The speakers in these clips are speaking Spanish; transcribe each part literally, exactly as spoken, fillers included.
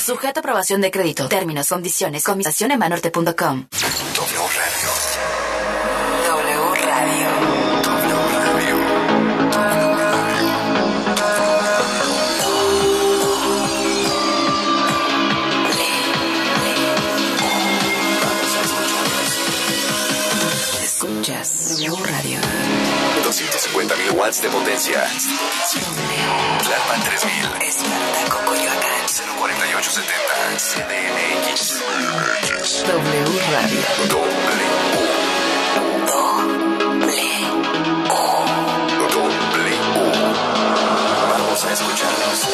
Sujeto a aprobación de crédito. Términos, condiciones, comisación en banorte punto com. W Radio. W Radio. W Radio. Escuchas W Radio. doscientos cincuenta mil watts de potencia. Tlalpan tres mil. Espartaco, Coyoacán. cero cuarenta y ocho setenta. C D M X. W Radio. W. W. Vamos a escucharnos.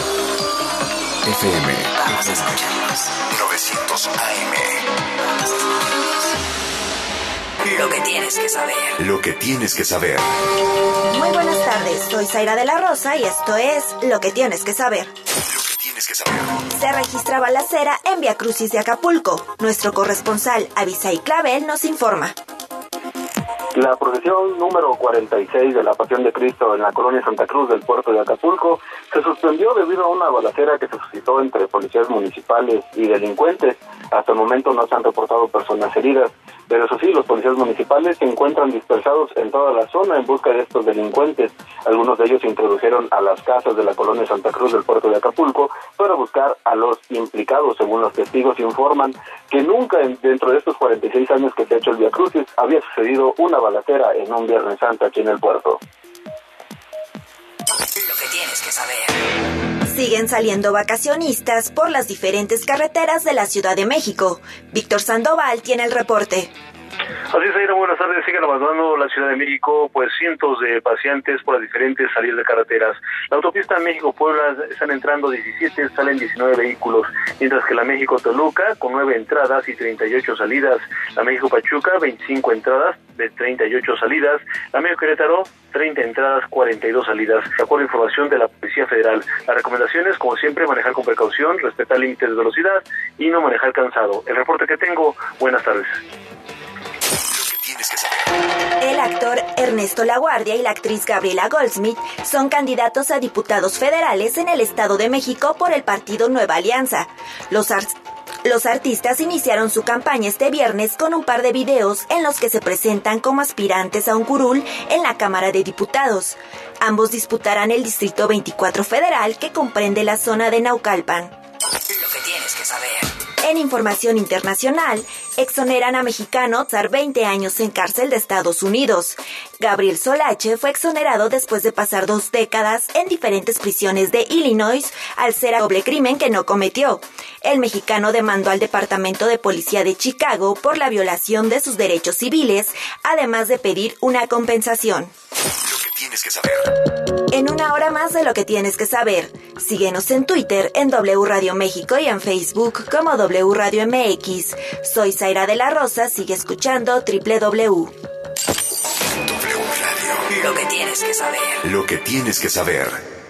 F M. Vamos a escucharnos. novecientos A M. Vamos a escucharnos. Lo que tienes que saber. Lo que tienes que saber. Muy buenas tardes, soy Zaira de la Rosa y esto es Lo que tienes que saber. Lo que tienes que saber. Se registra balacera en Vía Crucis de Acapulco. Nuestro corresponsal Abisai Clavel nos informa. La procesión número cuarenta y seis de la Pasión de Cristo en la colonia Santa Cruz del puerto de Acapulco se suspendió debido a una balacera que se suscitó entre policías municipales y delincuentes. Hasta el momento no se han reportado personas heridas, pero eso sí, los policías municipales se encuentran dispersados en toda la zona en busca de estos delincuentes. Algunos de ellos se introdujeron a las casas de la colonia Santa Cruz del puerto de Acapulco para buscar a los implicados. Según los testigos, informan que nunca en, dentro de estos cuarenta y seis años que se ha hecho el Vía Crucis había sucedido una balacera en un Viernes Santo aquí en el puerto. Lo que tienes que saber. Siguen saliendo vacacionistas por las diferentes carreteras de la Ciudad de México. Víctor Sandoval tiene el reporte. Así es, Aira, buenas tardes. Siguen abandonando la Ciudad de México, pues cientos de paseantes por las diferentes salidas de carreteras. La autopista México-Puebla están entrando diecisiete, salen diecinueve vehículos, mientras que la México-Toluca, con nueve entradas y treinta y ocho salidas. La México-Pachuca, veinticinco entradas de treinta y ocho salidas. La México-Querétaro, treinta entradas, cuarenta y dos salidas. De acuerdo a información de la Policía Federal, las recomendaciones, como siempre, manejar con precaución, respetar límites de velocidad y no manejar cansado. El reporte que tengo, buenas tardes. Tienes que saber. El actor Ernesto Laguardia y la actriz Gabriela Goldsmith son candidatos a diputados federales en el Estado de México por el partido Nueva Alianza. Los, ar- los artistas iniciaron su campaña este viernes con un par de videos en los que se presentan como aspirantes a un curul en la Cámara de Diputados. Ambos disputarán el Distrito veinticuatro Federal, que comprende la zona de Naucalpan. Lo que tienes que saber. En información internacional, exoneran a mexicano tras veinte años en cárcel de Estados Unidos. Gabriel Solache fue exonerado después de pasar dos décadas en diferentes prisiones de Illinois al ser a doble crimen que no cometió. El mexicano demandó al Departamento de Policía de Chicago por la violación de sus derechos civiles, además de pedir una compensación. Lo que tienes que saber. En una hora más de Lo que tienes que saber. Síguenos en Twitter, en W Radio México y en Facebook como W Radio M X. Soy Zaira de la Rosa, sigue escuchando W W. W Radio. Lo que tienes que saber. Lo que tienes que saber.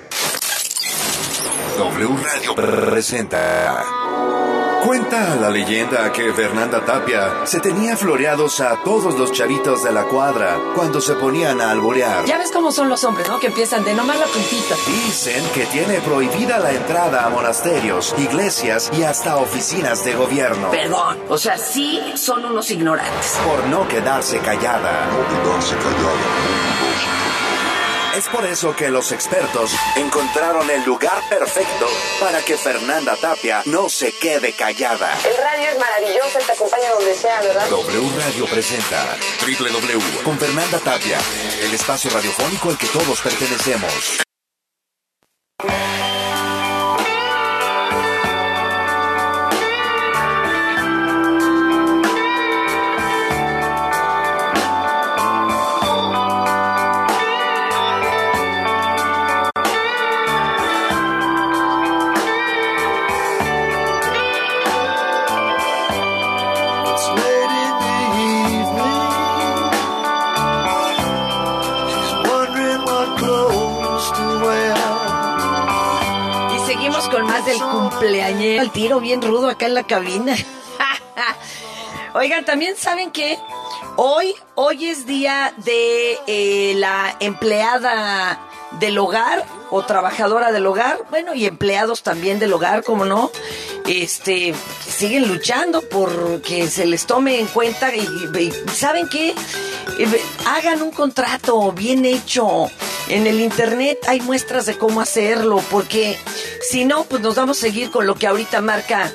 W Radio presenta. Cuenta la leyenda que Fernanda Tapia se tenía floreados a todos los chavitos de la cuadra cuando se ponían a alborear. Ya ves cómo son los hombres, ¿no? Que empiezan de nomás la puntita. Dicen que tiene prohibida la entrada a monasterios, iglesias y hasta oficinas de gobierno. Perdón, o sea, sí son unos ignorantes. Por no quedarse callada. No quedarse callada. Es por eso que los expertos encontraron el lugar perfecto para que Fernanda Tapia no se quede callada. El radio es maravilloso, te acompaña donde sea, ¿verdad? W Radio presenta W W con Fernanda Tapia, el espacio radiofónico al que todos pertenecemos. Del cumpleañero, al tiro bien rudo acá en la cabina. Oigan, también saben que hoy, hoy es día de eh, la empleada del hogar o trabajadora del hogar, bueno, y empleados también del hogar, ¿cómo no? este, siguen luchando por que se les tome en cuenta y, y ¿saben qué? Hagan un contrato bien hecho. En el internet hay muestras de cómo hacerlo, porque si no, pues nos vamos a seguir con lo que ahorita marca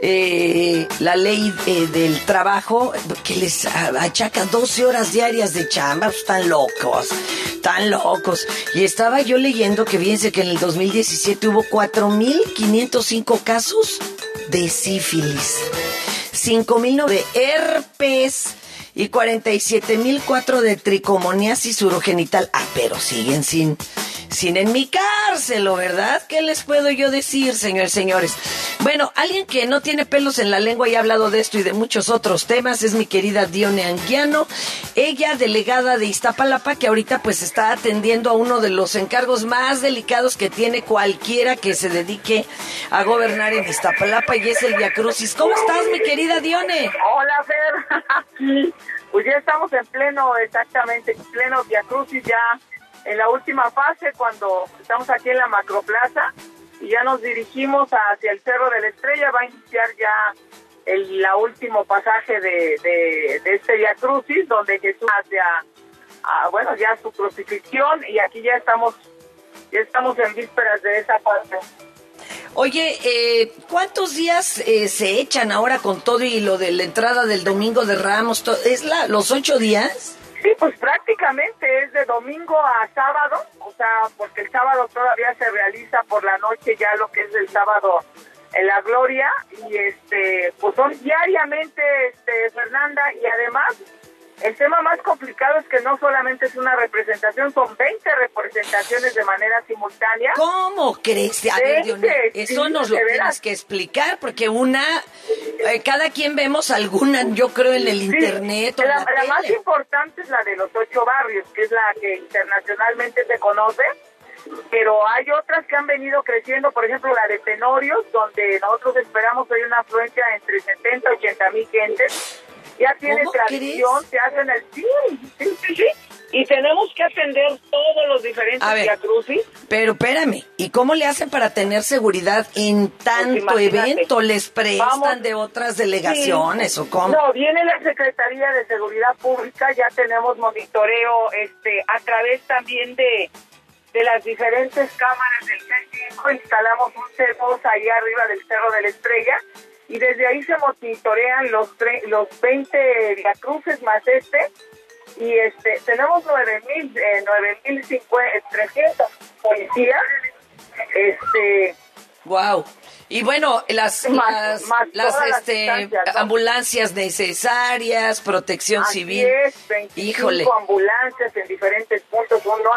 eh, la ley eh, del trabajo, que les achaca doce horas diarias de chamba. Pues están locos, están locos. Y estaba yo leyendo que fíjense que en el dos mil diecisiete hubo cuatro mil quinientos cinco casos de sífilis, cinco mil de herpes y cuarenta y siete mil cuatro de tricomoniasis urogenital. Ah, pero siguen sin, sin enmicárselo, ¿verdad? ¿Qué les puedo yo decir, señores, señores? Bueno, alguien que no tiene pelos en la lengua y ha hablado de esto y de muchos otros temas es mi querida Dione Anguiano, ella delegada de Iztapalapa, que ahorita pues está atendiendo a uno de los encargos más delicados que tiene cualquiera que se dedique a gobernar en Iztapalapa, y es el Viacrucis. ¿Cómo estás, mi querida Dione? Hola, Fer. Pues ya estamos en pleno, exactamente, en pleno Viacrucis, ya en la última fase, cuando estamos aquí en la Macroplaza, y ya nos dirigimos hacia el Cerro de la Estrella. Va a iniciar ya el la último pasaje de, de, de este Viacrucis, donde Jesús hacia, a, bueno, ya su crucifixión, y aquí ya estamos, ya estamos en vísperas de esa parte. Oye, eh, ¿cuántos días eh, se echan ahora con todo y lo de la entrada del Domingo de Ramos? ¿Es la, los ocho días? Sí, pues prácticamente es de domingo a sábado, o sea, porque el sábado todavía se realiza por la noche ya lo que es el sábado en la Gloria, y este, pues son diariamente, este, Fernanda, y además el tema más complicado es que no solamente es una representación, son veinte representaciones de manera simultánea. ¿Cómo crees? A ver, Dione, eso sí, nos lo tienes que explicar, porque una, eh, cada quien vemos alguna, yo creo, en el sí, internet o la, en la, la tele. más importante es la de los ocho barrios, que es la que internacionalmente se conoce, pero hay otras que han venido creciendo, por ejemplo la de Tenorios, donde nosotros esperamos hoy una afluencia entre setenta y ochenta mil gentes. Ya tiene tradición, se hacen el sí, sí, sí, sí, y tenemos que atender todos los diferentes viacrucis. Pero espérame, ¿y cómo le hacen para tener seguridad en tanto pues evento? ¿Les prestan Vamos, de otras delegaciones sí. o cómo? No, viene la Secretaría de Seguridad Pública, ya tenemos monitoreo este a través también de, de las diferentes cámaras del C cinco, instalamos un C dos ahí arriba del Cerro de la Estrella, y desde ahí se monitorean los tre- los veinte viacruces más este, y este tenemos nueve mil eh, nueve mil trescientos policías, este wow. Y bueno, las más, las, más las, este, las ambulancias necesarias, protección Así civil. Es, veinticinco Híjole. ambulancias en diferentes puntos. Uno,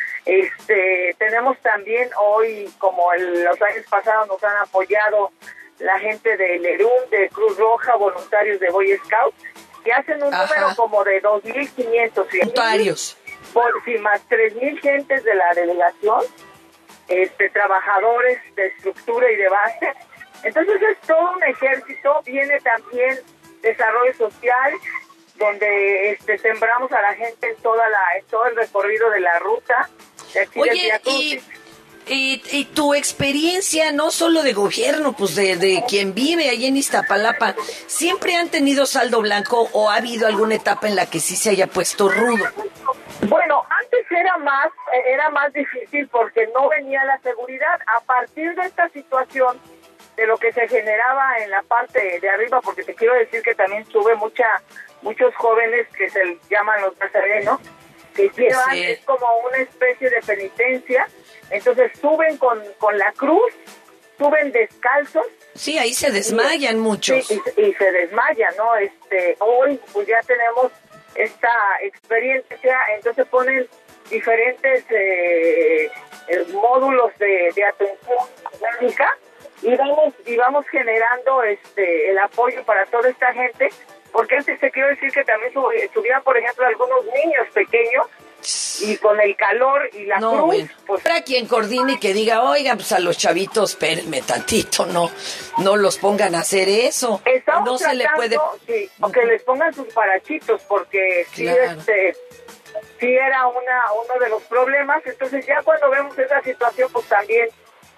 este, tenemos también hoy, como el, los años pasados nos han apoyado la gente de Lerún, de Cruz Roja, voluntarios de Boy Scouts, que hacen un Ajá. número como de dos mil quinientos voluntarios. Por si más tres mil gentes de la delegación, este, trabajadores de estructura y de base. Entonces es todo un ejército. Viene también desarrollo social, donde este, sembramos a la gente en toda la, en todo el recorrido de la ruta de aquí del Viacrucis. Y, y tu experiencia, no solo de gobierno, pues de, de quien vive ahí en Iztapalapa, ¿siempre han tenido saldo blanco o ha habido alguna etapa en la que sí se haya puesto rudo? Bueno, antes era más, era más difícil porque no venía la seguridad. A partir de esta situación, de lo que se generaba en la parte de arriba, porque te quiero decir que también sube mucha, muchos jóvenes que se llaman los nazarenos, que llevan, sí. es como una especie de penitencia. Entonces suben con, con la cruz, suben descalzos. Sí, ahí se desmayan y, muchos. Sí, y, y se desmayan, ¿no? Este, hoy pues ya tenemos esta experiencia, entonces ponen diferentes eh, módulos de, de atención médica y vamos, y vamos generando este el apoyo para toda esta gente, porque antes te quiero decir que también subían, por ejemplo, algunos niños pequeños, y con el calor y la no, cruz, bueno. pues... Para quien coordine y que diga, oigan, pues a los chavitos, espérenme tantito, no no los pongan a hacer eso. Estamos no tratando, se le puede... sí, o que les pongan sus parachitos, porque claro. sí, este, sí era una uno de los problemas. Entonces ya cuando vemos esa situación, pues también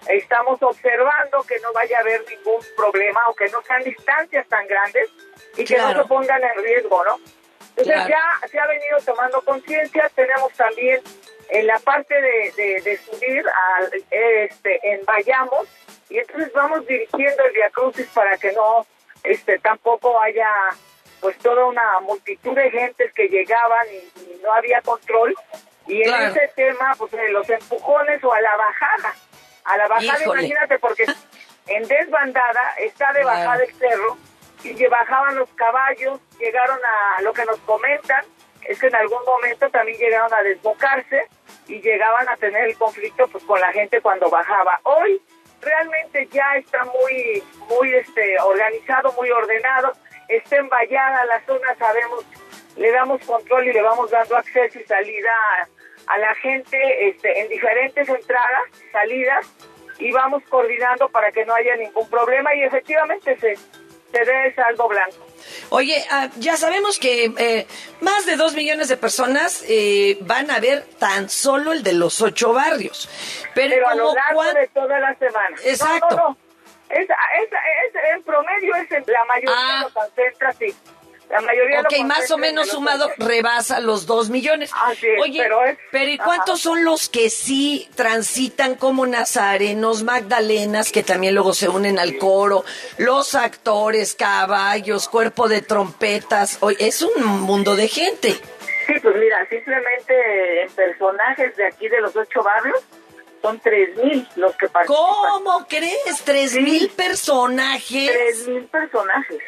estamos observando que no vaya a haber ningún problema o que no sean distancias tan grandes y que Claro. no se pongan en riesgo, ¿no? Entonces Claro. ya se ha venido tomando conciencia. Tenemos también en la parte de, de, de subir al, este, en Vayamos, y entonces vamos dirigiendo el Vía Crucis para que no este tampoco haya pues toda una multitud de gentes que llegaban y, y no había control. Y en Claro. ese tema, pues de los empujones o a la bajada, a la bajada, Híjole. imagínate, porque en desbandada está de Claro. bajada el cerro, y que bajaban los caballos, llegaron a, lo que nos comentan, es que en algún momento también llegaron a desbocarse, y llegaban a tener el conflicto pues con la gente cuando bajaba. Hoy realmente ya está muy, muy este organizado, muy ordenado, está envallada la zona, sabemos, le damos control y le vamos dando acceso y salida a, a la gente este, en diferentes entradas, salidas, y vamos coordinando para que no haya ningún problema y efectivamente se, se dé saldo blanco. Oye, ah, ya sabemos que eh, más de dos millones de personas eh, van a ver tan solo el de los ocho barrios. Pero, Pero a lo como largo cuan- de toda la semana. Exacto. No, no, no. Es, es, es, en promedio es en la mayoría Ah. lo concentra, sí. La mayoría Ok, lo más o concentra en menos los sumado ocho. rebasa los dos millones. Así es, Oye, pero es- ¿y cuántos son los que sí transitan como nazarenos, magdalenas, que también luego se unen al coro, los actores, caballos, cuerpo de trompetas? Oye, es un mundo de gente. Sí, pues mira, simplemente en personajes de aquí de los ocho barrios son tres mil los que participan. ¿Cómo crees? ¿Tres Sí. mil personajes? Tres mil personajes.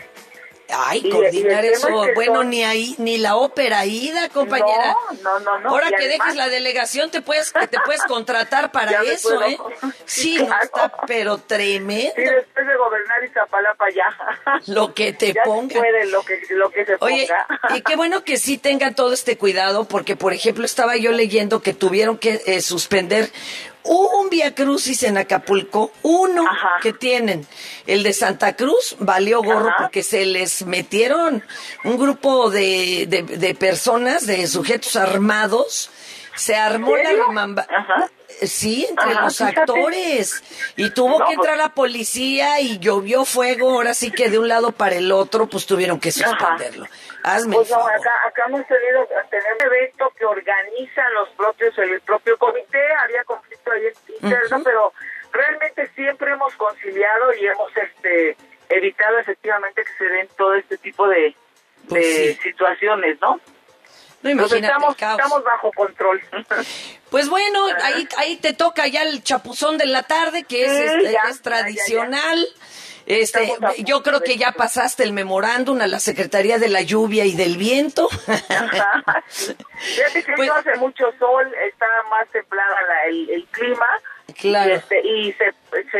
Ay, Y- coordinar y el tema eso. es que Bueno, son- ni ahí, ni la ópera ida, compañera. No, no, no, no. Ahora Y que además- dejes la delegación, te puedes, te puedes contratar para Ya me eso, puedo. ¿eh? Sí, Sí, no claro. está, pero tremendo. Sí, después de gobernar Iztapalapa ya. Lo que te ya pongan. puede lo que, lo que se Oye, ponga. y qué bueno que sí tengan todo este cuidado, porque, por ejemplo, estaba yo leyendo que tuvieron que eh, suspender un Vía Crucis en Acapulco, uno Ajá. que tienen. El de Santa Cruz valió gorro Ajá. porque se les metieron un grupo de, de, de personas, de sujetos armados. Se armó la serio? remamba. Ajá. Sí, entre Ajá, los fíjate. actores. Y tuvo No, que entrar pues- la policía y llovió fuego. Ahora sí que de un lado para el otro, pues tuvieron que suspenderlo. Hazme Pues el no, favor. acá, acá hemos tenido tener un evento que organizan los propios, el propio comité, había conflicto ahí interno, Ujú. pero realmente siempre hemos conciliado y hemos este evitado efectivamente que se den todo este tipo de, Pues de sí. situaciones, ¿no? No, Entonces imagínate estamos, el caos. estamos bajo control. Pues bueno, ahí, ahí te toca ya el chapuzón de la tarde, que es, Sí, este, ya, es ya, tradicional. Este, Estamos a punto yo creo de que ya eso. pasaste el memorándum a la Secretaría de la Lluvia y del Viento. Ajá, sí. Fíjate que Pues- no hace mucho sol, está más templada la- el, el clima. Claro. Y, este, y se,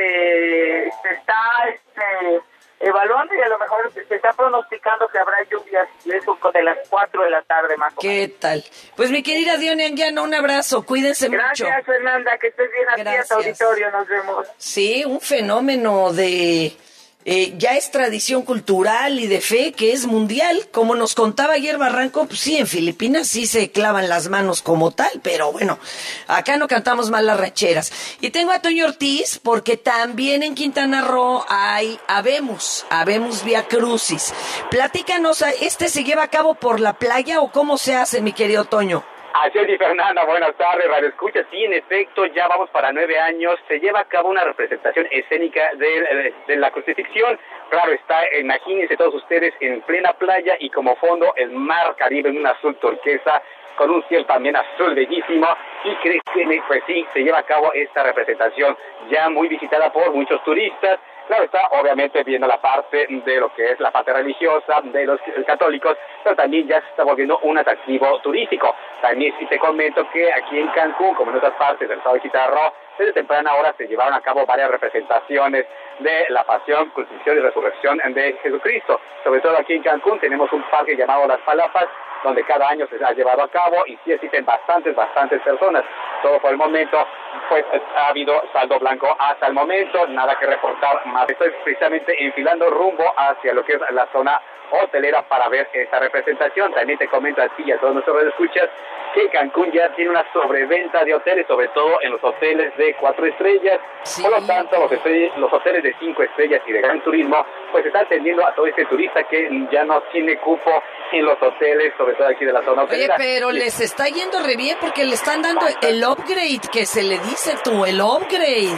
se, se está este, evaluando y a lo mejor se está pronosticando que habrá lluvias de eso de las cuatro de la tarde más o menos. ¿Qué tal? Pues mi querida Dione Anguiano, un abrazo, cuídense mucho. Gracias, Fernanda, que estés bien aquí a Gracias. tu auditorio, nos vemos. Sí, un fenómeno de... eh, ya es tradición cultural y de fe que es mundial. Como nos contaba ayer Barranco, pues sí, en Filipinas sí se clavan las manos como tal, pero bueno, acá no cantamos mal las rancheras. Y tengo a Toño Ortiz porque también en Quintana Roo hay Habemos, Habemos Vía Crucis. Platícanos, ¿este se lleva a cabo por la playa o cómo se hace, mi querido Toño? Así es, y Fernanda, buenas tardes, Radio Escucha. Sí, en efecto, ya vamos para nueve años. Se lleva a cabo una representación escénica de, de, de la crucifixión. Claro, está, imagínense todos ustedes en plena playa y como fondo el mar Caribe en un azul turquesa, con un cielo también azul bellísimo. Y créeme, pues sí, se lleva a cabo esta representación ya muy visitada por muchos turistas. Claro, está obviamente viendo la parte de lo que es la parte religiosa de los católicos, pero también ya se está volviendo un atractivo turístico. También sí te comento que aquí en Cancún, como en otras partes del estado de Quintana Roo, desde temprana hora se llevaron a cabo varias representaciones de la pasión, crucifixión y resurrección de Jesucristo. Sobre todo aquí en Cancún tenemos un parque llamado Las Palapas, donde cada año se ha llevado a cabo y sí existen bastantes, bastantes personas. Todo por el momento, pues ha habido saldo blanco hasta el momento, nada que reportar más. Estoy precisamente enfilando rumbo hacia lo que es la zona hotelera para ver esta representación. También te comento a ti y a todos nuestros radioescuchas que Cancún ya tiene una sobreventa de hoteles, sobre todo en los hoteles de cuatro estrellas. Sí. Por lo tanto, los, estrellas, los hoteles de cinco estrellas y de gran turismo, pues está atendiendo a todo este turista que ya no tiene cupo en los hoteles, sobre todo aquí de la zona hotelera. Oye, pero les está yendo re bien porque le están dando el upgrade, que se le dice tú, el upgrade.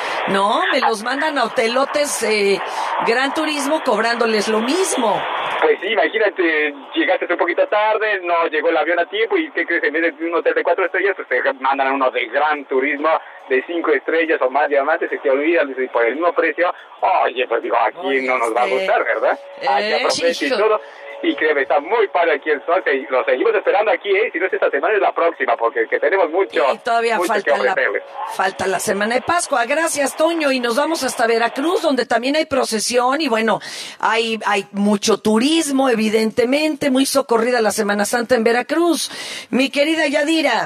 No, me los mandan a hotelotes eh, Gran Turismo cobrándoles lo mismo. Pues sí, imagínate, llegaste un poquito tarde, no llegó el avión a tiempo y ¿qué crees? En vez de un hotel de cuatro estrellas, pues te mandan a uno de Gran Turismo de cinco estrellas o más diamantes, se te olvidan por el mismo precio. Oye, pues digo, aquí Oye, no nos va a gustar, ¿verdad? Aquí aprovecha y todo. Y créeme, está muy padre aquí el sol, lo seguimos esperando aquí, ¿eh? Si no es esta semana, es la próxima, porque que tenemos mucho, y todavía mucho falta que la, falta la semana de Pascua. Gracias, Toño, y nos vamos hasta Veracruz, donde también hay procesión, y bueno, hay, hay mucho turismo, evidentemente, muy socorrida la Semana Santa en Veracruz. Mi querida Yadira.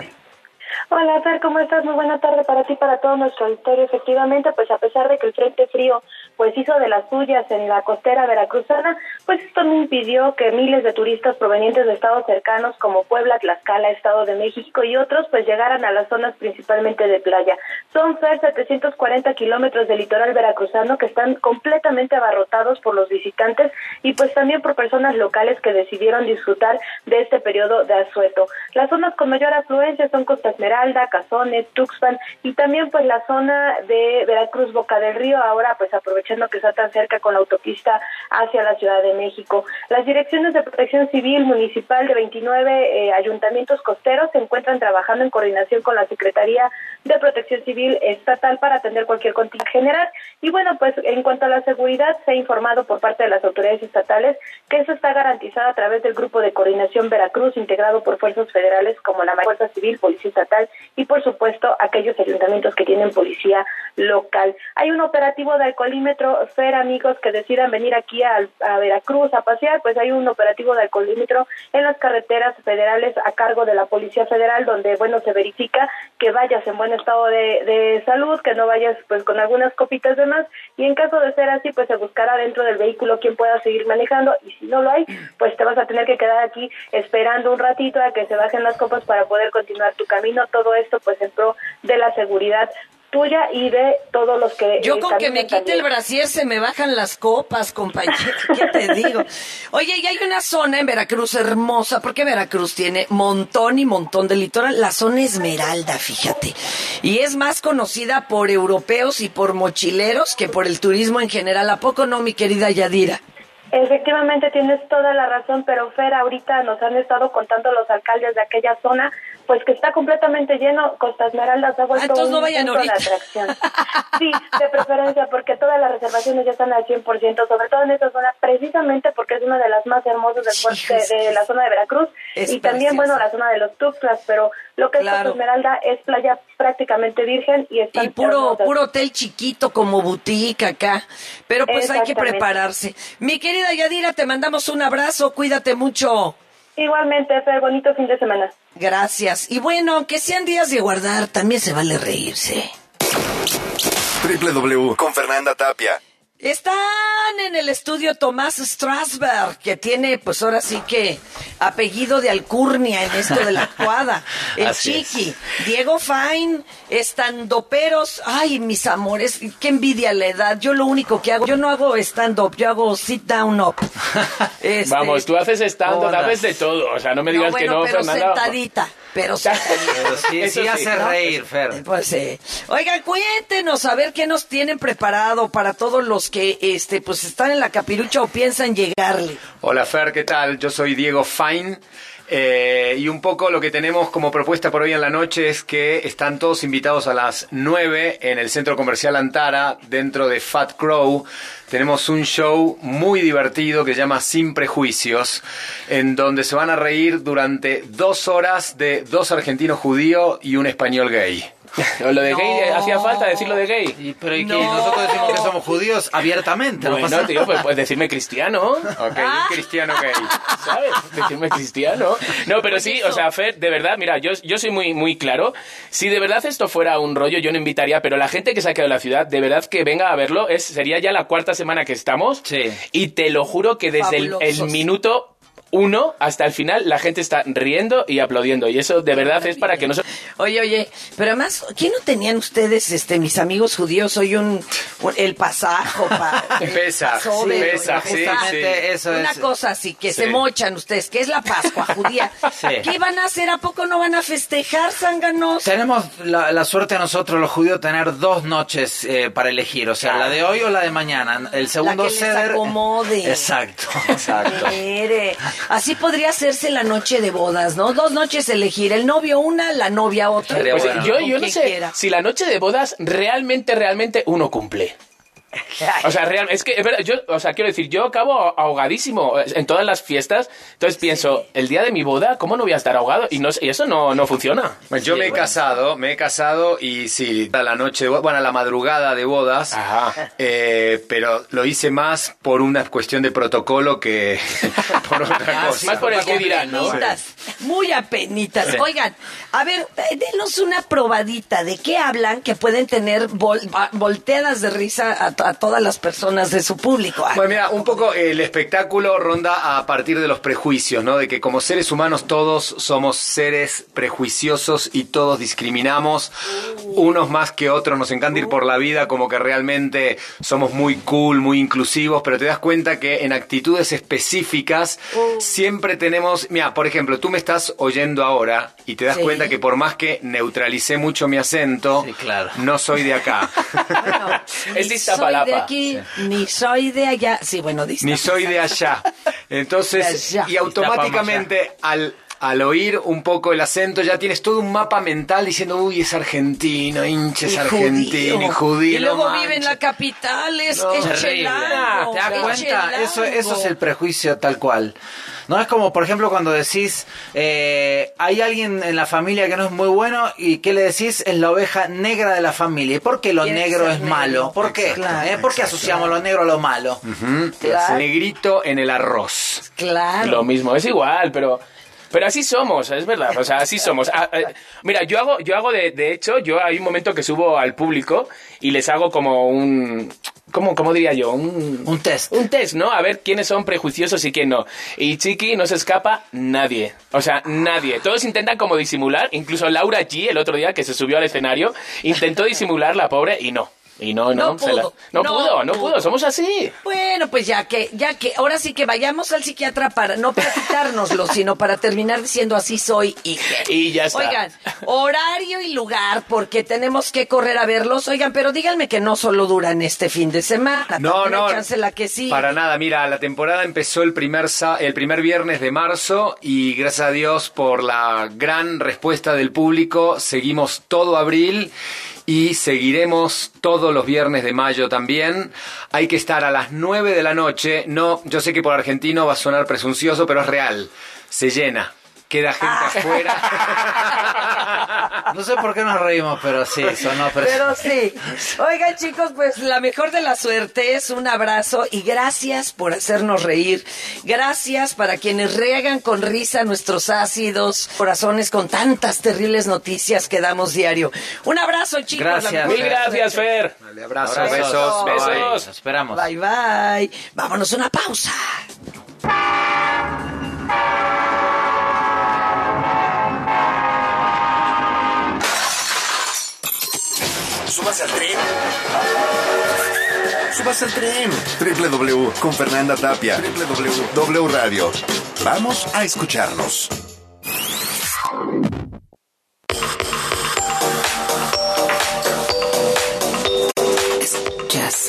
Hola, Fer, ¿cómo estás? Muy buena tarde para ti, para todo nuestro auditorio. Efectivamente, pues a pesar de que el Frente Frío pues hizo de las suyas en la costera veracruzana, pues esto no impidió que miles de turistas provenientes de estados cercanos como Puebla, Tlaxcala, Estado de México y otros pues llegaran a las zonas principalmente de playa. Son, Fer, setecientos cuarenta kilómetros de litoral veracruzano que están completamente abarrotados por los visitantes y pues también por personas locales que decidieron disfrutar de este periodo de asueto. Las zonas con mayor afluencia son Costa Esmeralda, Cazones, Tuxpan y también pues la zona de Veracruz, Boca del Río, ahora pues aprovechando que está tan cerca con la autopista hacia la Ciudad de México. Las direcciones de protección civil municipal de veintinueve eh, ayuntamientos costeros se encuentran trabajando en coordinación con la Secretaría de Protección Civil Estatal para atender cualquier contingente general. Y bueno, pues en cuanto a la seguridad, se ha informado por parte de las autoridades estatales que eso está garantizado a través del Grupo de Coordinación Veracruz, integrado por fuerzas federales como la Fuerza Civil, Policía Estatal y por supuesto aquellos ayuntamientos que tienen policía local. Hay un operativo de alcoholímetro, Fer, amigos que decidan venir aquí a, a Veracruz a pasear, pues hay un operativo de alcoholímetro en las carreteras federales a cargo de la Policía Federal, donde bueno se verifica que vayas en buen estado de, de salud, que no vayas pues con algunas copitas de más, y en caso de ser así pues se buscará dentro del vehículo quien pueda seguir manejando, y si no lo hay pues te vas a tener que quedar aquí esperando un ratito a que se bajen las copas para poder continuar tu camino. Todo esto pues en pro de la seguridad tuya y de todos los que... Yo con que me quite también el brasier se me bajan las copas, compañero. ¿Qué te digo? Oye, y hay una zona en Veracruz hermosa, porque Veracruz tiene montón y montón de litoral. La zona Esmeralda, fíjate. Y es más conocida por europeos y por mochileros que por el turismo en general. ¿A poco no, mi querida Yadira? Efectivamente, tienes toda la razón, pero Fer, ahorita nos han estado contando los alcaldes de aquella zona, pues que está completamente lleno. Costa Esmeralda se ha vuelto ah, un no centro de atracción. Sí, de preferencia, porque todas las reservaciones ya están al cien por ciento, sobre todo en esta zona, precisamente porque es una de las más hermosas del puerto de, de la zona de Veracruz, es y también, preciosa. Bueno, la zona de los Tuxtlas, pero lo que claro. es Costa Esmeralda es playa prácticamente virgen y está y puro puro hotel chiquito como boutique acá, pero pues hay que prepararse. Mi querida Yadira, te mandamos un abrazo, cuídate mucho. Igualmente, Fer, bonito fin de semana. Gracias. Y bueno, aunque sean días de guardar, también se vale reírse. doble u doble u doble u con Fernanda Tapia. Están en el estudio Tomás Strasberg, que tiene, pues ahora sí que, apellido de alcurnia en esto de la actuada. El Así Chiqui, es. Diego Fine, estandoperos. Ay, mis amores, qué envidia la edad. Yo lo único que hago, yo no hago stand-up, yo hago sit-down up. Este, Vamos, tú haces stand-up, sabes de todo. O sea, no me digas no, bueno, que no, pero Fernanda. sentadita. Pero sí, pero sí, Eso sí, sí hace ¿no? reír, Fer. Pues sí. Eh. Oigan, cuéntenos a ver qué nos tienen preparado para todos los que este pues están en la capirucha o piensan llegarle. Hola, Fer, ¿qué tal? Yo soy Diego Fine. Eh, y un poco lo que tenemos como propuesta por hoy en la noche es que están todos invitados a las nueve en el Centro Comercial Antara, dentro de Fat Crow. Tenemos un show muy divertido que se llama Sin Prejuicios, en donde se van a reír durante dos horas de dos argentinos judíos y un español gay. Lo de No. gay, hacía falta decirlo de gay. Y, pero ¿y No. que nosotros decimos que somos judíos abiertamente, ¿no Bueno, pasa? tío, pues puedes decirme cristiano. Ok, un cristiano gay. ¿Sabes? Decirme cristiano. No, pero sí, o sea, Fer, de verdad, mira, yo, yo soy muy, muy claro. Si de verdad esto fuera un rollo, yo no invitaría, pero la gente que se ha quedado en la ciudad, de verdad que venga a verlo. Es, sería ya la cuarta semana que estamos. Sí. Y te lo juro que desde el, el Fabulosos. minuto uno hasta el final la gente está riendo y aplaudiendo. Y eso de verdad es para que no se... Oye, oye, pero además, ¿qué no tenían ustedes, este, mis amigos judíos? Soy un, un- el pasajo, pa, el Pesaj, Passover, sí, o Pesaj, sí, justamente sí. Eso una es. cosa así, que Sí. se mochan ustedes, que es la Pascua judía. Sí. ¿Qué van a hacer? ¿A poco no van a festejar, zánganos? Tenemos la, la suerte nosotros los judíos tener dos noches eh, para elegir, o sea, la de hoy o la de mañana. El segundo La que les ceder. acomode. Exacto, exacto. Mire, así podría hacerse la noche de bodas, ¿no? Dos noches elegir, el novio una, la novia otra. Sería Pues, bueno. yo, Con yo no quien sé quiera. si la noche de bodas realmente, realmente uno cumple. O sea, real, es que, es verdad, yo, o sea, quiero decir, yo acabo ahogadísimo en todas las fiestas, entonces pienso, el día de mi boda, ¿cómo no voy a estar ahogado? Y no sé, y eso no, no funciona. Pues yo Sí, me he bueno. casado, me he casado y sí, a la noche, de bo- bueno, a la madrugada de bodas, Ajá. eh, pero lo hice más por una cuestión de protocolo que por otra cosa. Más por el que dirán, ¿no? Apenitas, muy apenitas. Sí. Oigan, a ver, eh, denos una probadita de qué hablan que pueden tener vol- a- volteadas de risa a, a todas las personas de su público. Ay, Bueno, mira, un poco el espectáculo ronda a partir de los prejuicios, ¿no? De que como seres humanos todos somos seres prejuiciosos y todos discriminamos, unos más que otros, nos encanta ir por la vida como que realmente somos muy cool, muy inclusivos, pero te das cuenta que en actitudes específicas siempre tenemos, mira, por ejemplo, tú me estás oyendo ahora y te das Sí. cuenta que por más que neutralicé mucho mi acento, Sí, claro. no soy de acá. bueno, Es ni Iztapalapa. soy de aquí, ni soy de allá. Sí, bueno, de Ni soy de allá. Entonces, De allá. y automáticamente al, al oír un poco el acento ya tienes todo un mapa mental diciendo, uy, es argentino, hincha, es Y argentino, y judío. Y luego no vive en la manches. capital, es, No, es terrible. chelango, ¿Te das es cuenta? chelango. Eso, eso es el prejuicio tal cual. No es como, por ejemplo, cuando decís, eh, hay alguien en la familia que no es muy bueno y ¿qué le decís? Es la oveja negra de la familia. ¿Y por qué lo Tiene que negro ser es negro. malo? ¿Por qué? Claro. ¿Eh? ¿Por qué asociamos lo negro a lo malo? Ujú. Claro. Negrito en el arroz. Claro. Lo mismo, es igual, pero... Pero así somos, es verdad, o sea, así somos. Ah, eh, mira, yo hago, yo hago de, de hecho, yo hay un momento que subo al público y les hago como un... ¿Cómo, cómo diría yo? Un, Un test. Un test, ¿no? A ver quiénes son prejuiciosos y quién no. Y Chiqui, no se escapa nadie. O sea, nadie. Todos intentan como disimular. Incluso Laura G, el otro día que se subió al escenario, intentó disimular la pobre y no. Y no, no. No se la- pudo. no, No pudo, no pudo. pudo. Somos así. Bueno, pues ya que, ya que, ahora sí que vayamos al psiquiatra para, no para quitárnoslo, sino para terminar diciendo así soy y que. Y ya está. Oigan, horario y lugar, porque tenemos que correr a verlos. Oigan, pero díganme que no solo duran este fin de semana. No, también no. échanse la que sí. Para nada, mira, la temporada empezó el primer, sa- el primer viernes de marzo y gracias a Dios por la gran respuesta del público, seguimos todo abril y seguiremos todos los viernes de mayo también. Hay que estar a las nueve de la noche. No, yo sé que por argentino va a sonar presuncioso, pero es real. Se llena. Queda gente afuera. No sé por qué nos reímos, pero sí, sonó pres- Pero sí. Oigan, chicos, pues la mejor de la suerte es un abrazo y gracias por hacernos reír. Gracias para quienes riegan con risa nuestros ácidos corazones con tantas terribles noticias que damos diario. Un abrazo, chicos. Gracias. La mejor Mil de la gracias, suerte. Fer. Dale, abrazos, Abrazos. besos, Bye. besos. Nos esperamos. Bye, bye. Vámonos a una pausa. Súbase al tren. Súbase al tren. w w w con Fernanda Tapia. w w w punto w radio. Vamos a escucharnos. Jazz.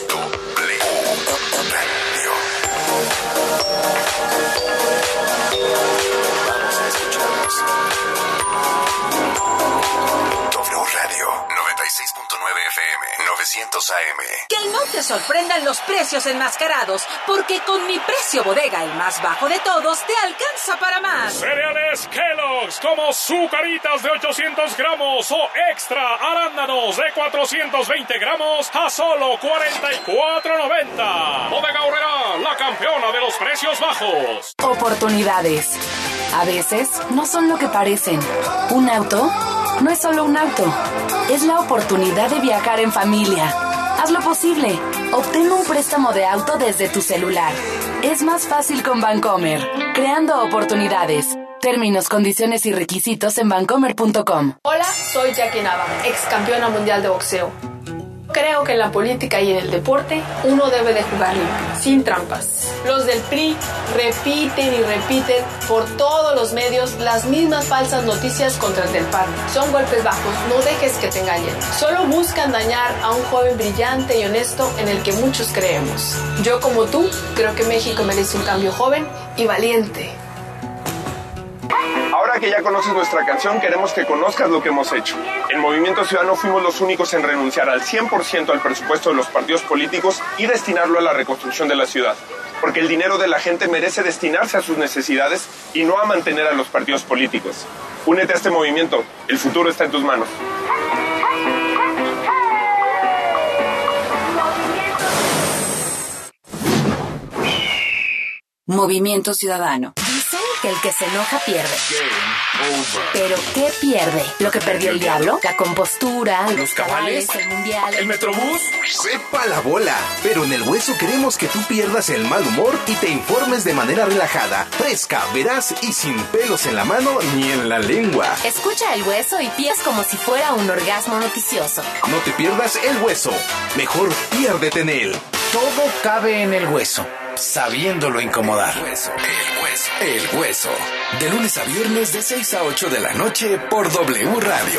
Vamos a escucharnos. W Radio noventa y seis punto nueve F M, novecientos A M. Que el mundo te sorprendan los precios enmascarados, porque con mi precio bodega, el más bajo de todos, te alcanza para más. Cereales Kellogg's como Zucaritas de ochocientos gramos o Extra Arándanos de cuatrocientos veinte gramos a solo cuarenta y cuatro noventa. Bodega Aurrerá, la campeona de los precios bajos. Oportunidades. A veces no son lo que parecen. Un auto no es solo un auto. Es la oportunidad de viajar en familia. Hazlo posible. Obtén un préstamo de auto desde tu celular. Es más fácil con Bancomer. Creando oportunidades. Términos, condiciones y requisitos en bancomer punto com. Hola, soy Jackie Nava, ex campeona mundial de boxeo. Creo que en la política y en el deporte uno debe de jugar limpio, sin trampas. Los del P R I repiten y repiten por todos los medios las mismas falsas noticias contra el del P A N. Son golpes bajos, no dejes que te engañen. Solo buscan dañar a un joven brillante y honesto en el que muchos creemos. Yo, como tú, creo que México merece un cambio joven y valiente. Ahora que ya conoces nuestra canción, queremos que conozcas lo que hemos hecho. En Movimiento Ciudadano fuimos los únicos en renunciar al cien por ciento al presupuesto de los partidos políticos y destinarlo a la reconstrucción de la ciudad. Porque el dinero de la gente merece destinarse a sus necesidades y no a mantener a los partidos políticos. Únete a este movimiento, el futuro está en tus manos. Movimiento Ciudadano. Dicen que el que se enoja pierde. ¿Pero qué pierde? ¿Lo que perdió el diablo? ¿La compostura? ¿Los cabales? ¿El mundial? ¿El metrobús? Sepa la bola. Pero en El Hueso queremos que tú pierdas el mal humor y te informes de manera relajada, fresca, veraz y sin pelos en la mano ni en la lengua. Escucha El Hueso y pies como si fuera un orgasmo noticioso. No te pierdas El Hueso. Mejor piérdete en él. Todo cabe en El Hueso, sabiéndolo incomodar. El Hueso. El Hueso. El Hueso. De lunes a viernes de seis a ocho de la noche por W Radio.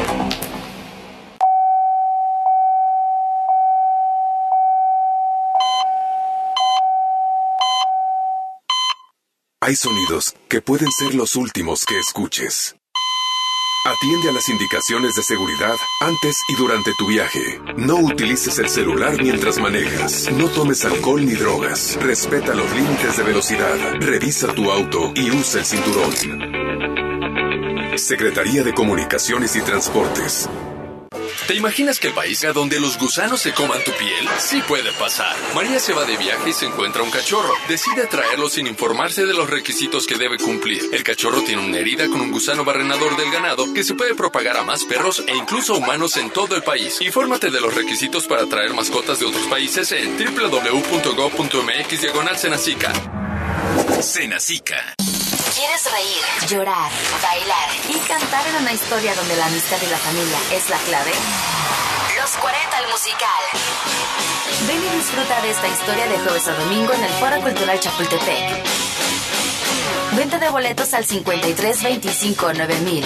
Hay sonidos que pueden ser los últimos que escuches. Atiende a las indicaciones de seguridad antes y durante tu viaje. No utilices el celular mientras manejas. No tomes alcohol ni drogas. Respeta los límites de velocidad. Revisa tu auto y usa el cinturón. Secretaría de Comunicaciones y Transportes. ¿Te imaginas que el país a donde los gusanos se coman tu piel? Sí puede pasar. María se va de viaje y se encuentra un cachorro. Decide traerlo sin informarse de los requisitos que debe cumplir. El cachorro tiene una herida con un gusano barrenador del ganado que se puede propagar a más perros e incluso humanos en todo el país. Infórmate de los requisitos para traer mascotas de otros países en doble u doble u doble u punto gob punto eme equis diagonal Senacica. Senacica. ¿Quieres reír, llorar, bailar y cantar en una historia donde la amistad y la familia es la clave? Los cuarenta el musical. Ven y disfruta de esta historia de jueves a domingo en el Foro Cultural Chapultepec. Venta de boletos al cincuenta y tres veinticinco nueve mil.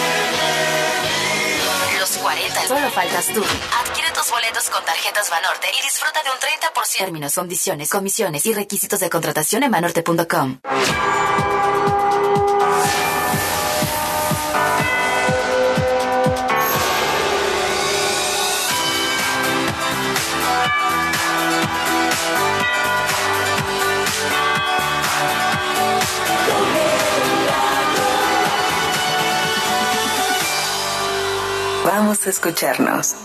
Los cuarenta, solo faltas tú. Adquiere tus boletos con tarjetas Banorte y disfruta de un treinta por ciento. Términos, condiciones, comisiones y requisitos de contratación en banorte punto com. Vamos a escucharnos.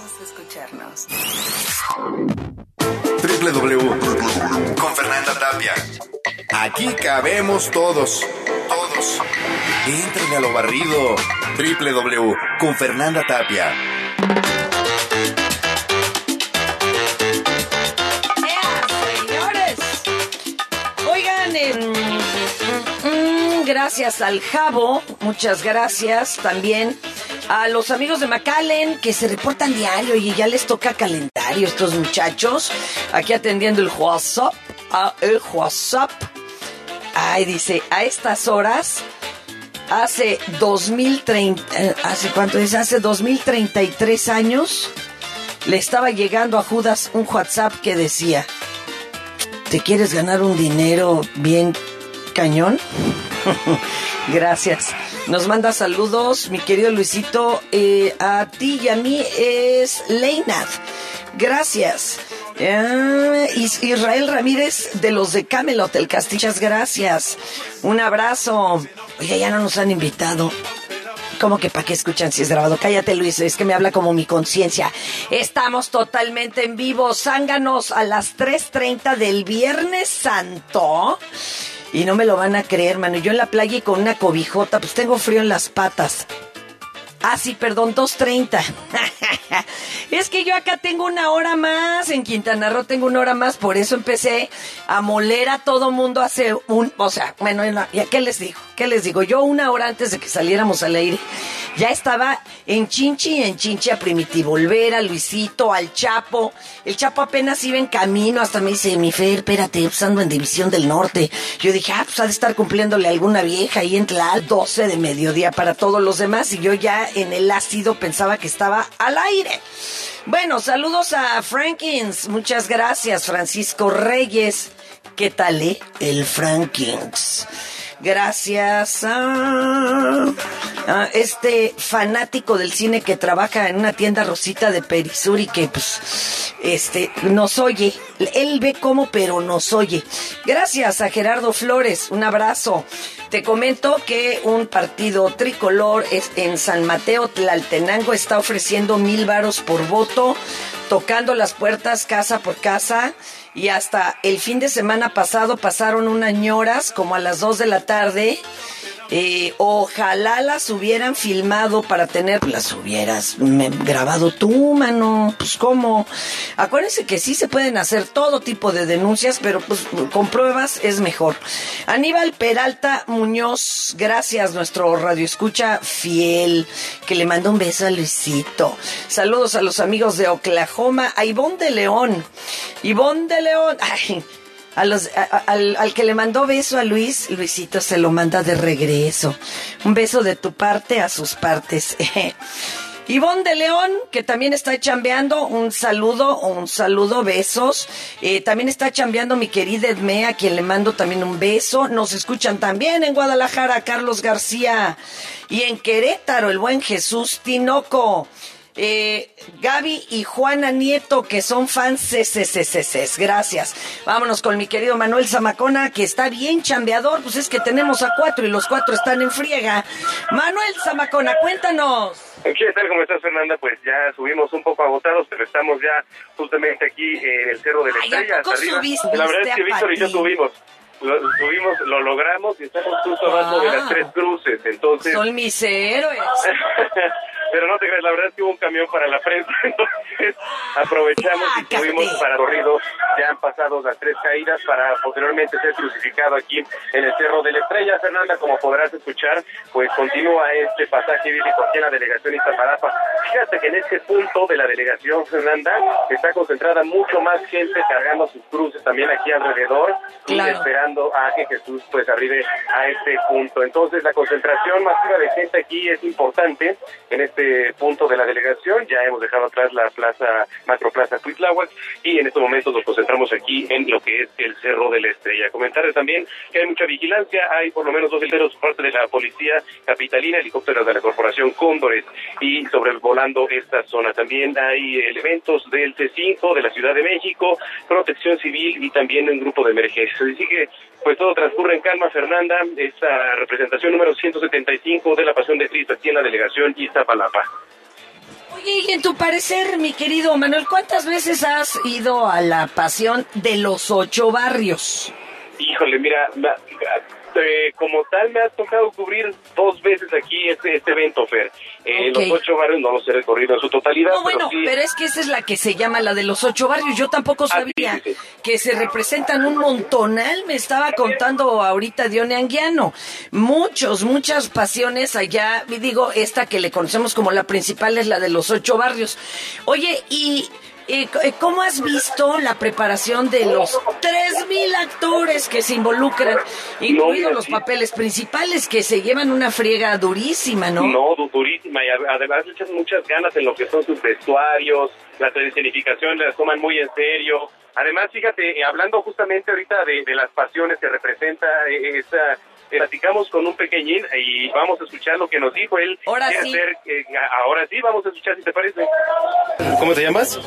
doble u doble u doble u con Fernanda Tapia. Aquí cabemos todos. Todos. Entren a lo barrido. doble u doble u doble u con Fernanda Tapia. Señores, oigan, eh, mm, gracias al Jabo, muchas gracias también a los amigos de McAllen que se reportan diario y ya les toca calendario estos muchachos. Aquí atendiendo el WhatsApp, a el WhatsApp. Ay, dice, a estas horas, hace dos mil treinta, ¿hace cuánto es? Hace dos mil treinta y tres años, le estaba llegando a Judas un WhatsApp que decía, ¿te quieres ganar un dinero bien cañón? Gracias. Nos manda saludos, mi querido Luisito. Eh, a ti y a mí es Leinad. Gracias. Ah, Israel Ramírez de los de Camelot, el Castillo, muchas gracias. Un abrazo. Oye, ya no nos han invitado. ¿Cómo que para qué escuchan si es grabado? Cállate, Luis, es que me habla como mi conciencia. Estamos totalmente en vivo. Zánganos a las tres treinta del Viernes Santo. Y no me lo van a creer, mano. Yo en la playa y con una cobijota, pues tengo frío en las patas. Ah, sí, perdón, dos treinta. Es que yo acá tengo una hora más, en Quintana Roo tengo una hora más, por eso empecé a moler a todo mundo hace un... O sea, bueno, ¿qué les digo? ¿Qué les digo? Yo una hora antes de que saliéramos al aire, ya estaba en Chinchi, en Chinchi a Primitivo Olvera, Luisito, al Chapo. El Chapo apenas iba en camino, hasta me dice, mi Fer, espérate, pues ando en División del Norte. Yo dije, ah, pues ha de estar cumpliéndole a alguna vieja ahí entre las doce de mediodía para todos los demás, y yo ya en el ácido pensaba que estaba al aire. Bueno, saludos a Frankins, muchas gracias, Francisco Reyes. ¿Qué tal, eh? El Frankins. Gracias a, a este fanático del cine que trabaja en una tienda Rosita de Perisur y que pues este nos oye. Él ve cómo, pero nos oye. Gracias a Gerardo Flores, un abrazo. Te comento que un partido tricolor es en San Mateo Tlaltenango está ofreciendo mil varos por voto, tocando las puertas casa por casa. Y hasta el fin de semana pasado pasaron unas ñoras como a las dos de la tarde. Eh, ojalá las hubieran filmado para tener... Las hubieras me, grabado tú, mano. Pues, ¿cómo? Acuérdense que sí se pueden hacer todo tipo de denuncias, pero pues con pruebas es mejor. Aníbal Peralta Muñoz, gracias, nuestro radioescucha fiel, que le manda un beso a Luisito. Saludos a los amigos de Oklahoma, a Ivonne de León. Ivonne de León... Ay... A los, a, a, al, al que le mandó beso a Luis, Luisito se lo manda de regreso. Un beso de tu parte a sus partes. Ivonne de León, que también está chambeando, un saludo, un saludo, besos. Eh, también está chambeando mi querida Edme, a quien le mando también un beso. Nos escuchan también en Guadalajara, Carlos García. Y en Querétaro, el buen Jesús Tinoco. Eh, Gaby y Juana Nieto, que son fans, ccccs, gracias. Vámonos con mi querido Manuel Zamacona, que está bien chambeador, pues es que tenemos a cuatro y los cuatro están en friega. Manuel Zamacona, cuéntanos. ¿Qué tal? ¿Cómo estás, Fernanda? Pues ya subimos un poco agotados, pero estamos ya justamente aquí en el Cerro de la Estrella. Ay, ¿a poco subiste? La verdad es que Víctor y yo subimos. Lo subimos, lo logramos y estamos justo abajo wow. de las Tres Cruces, entonces... Son mis héroes. Pero no te creas, la verdad es que hubo un camión para la prensa, entonces aprovechamos y subimos para corrido. Ya han pasado las tres caídas para posteriormente ser crucificado aquí en el Cerro de la Estrella. Fernanda, como podrás escuchar, pues continúa este pasaje bíblico aquí en la delegación Iztapalapa. Fíjate que en este punto de la delegación, Fernanda, está concentrada mucho más gente cargando sus cruces también aquí alrededor, claro. y esperando a que Jesús pues arribe a este punto. Entonces la concentración masiva de gente aquí es importante en este punto de la delegación. Ya hemos dejado atrás la plaza, Macroplaza Cuitláhuac, y en estos momentos nos concentramos aquí en lo que es el Cerro de la Estrella. Comentarles también que hay mucha vigilancia, hay por lo menos dos helicópteros por parte de la policía capitalina, helicópteros de la corporación Cóndores, y sobrevolando esta zona. También hay elementos del C cinco de la Ciudad de México, Protección Civil y también un grupo de emergencia. Así que pues todo transcurre en calma, Fernanda. Esta representación número ciento setenta y cinco de la Pasión de Cristo aquí en la delegación Iztapalapa. Oye, y en tu parecer, mi querido Manuel, ¿cuántas veces has ido a la Pasión de los Ocho Barrios? Híjole, mira, eh, como tal me ha tocado cubrir dos veces aquí este, este evento, Fer. Eh, okay. Los ocho barrios no los he recorrido en su totalidad. No, bueno, pero, sí. pero es que esa es la que se llama la de los ocho barrios. Yo tampoco sabía ah, sí, sí, sí. que se representan un montonal. Me estaba contando ahorita Dione Anguiano. Muchos, muchas pasiones allá. Y digo, esta que le conocemos como la principal es la de los ocho barrios. Oye, y... ¿cómo has visto la preparación de los tres mil actores que se involucran, incluidos los papeles principales, que se llevan una friega durísima, ¿no? No, durísima, y además le echan muchas ganas en lo que son sus vestuarios, las escenificaciones las toman muy en serio. Además, fíjate, hablando justamente ahorita de, de las pasiones que representa esa eh, platicamos con un pequeñín y vamos a escuchar lo que nos dijo él. Ahora quiere sí. hacer, eh, ahora sí, vamos a escuchar si te parece. ¿Cómo te llamas?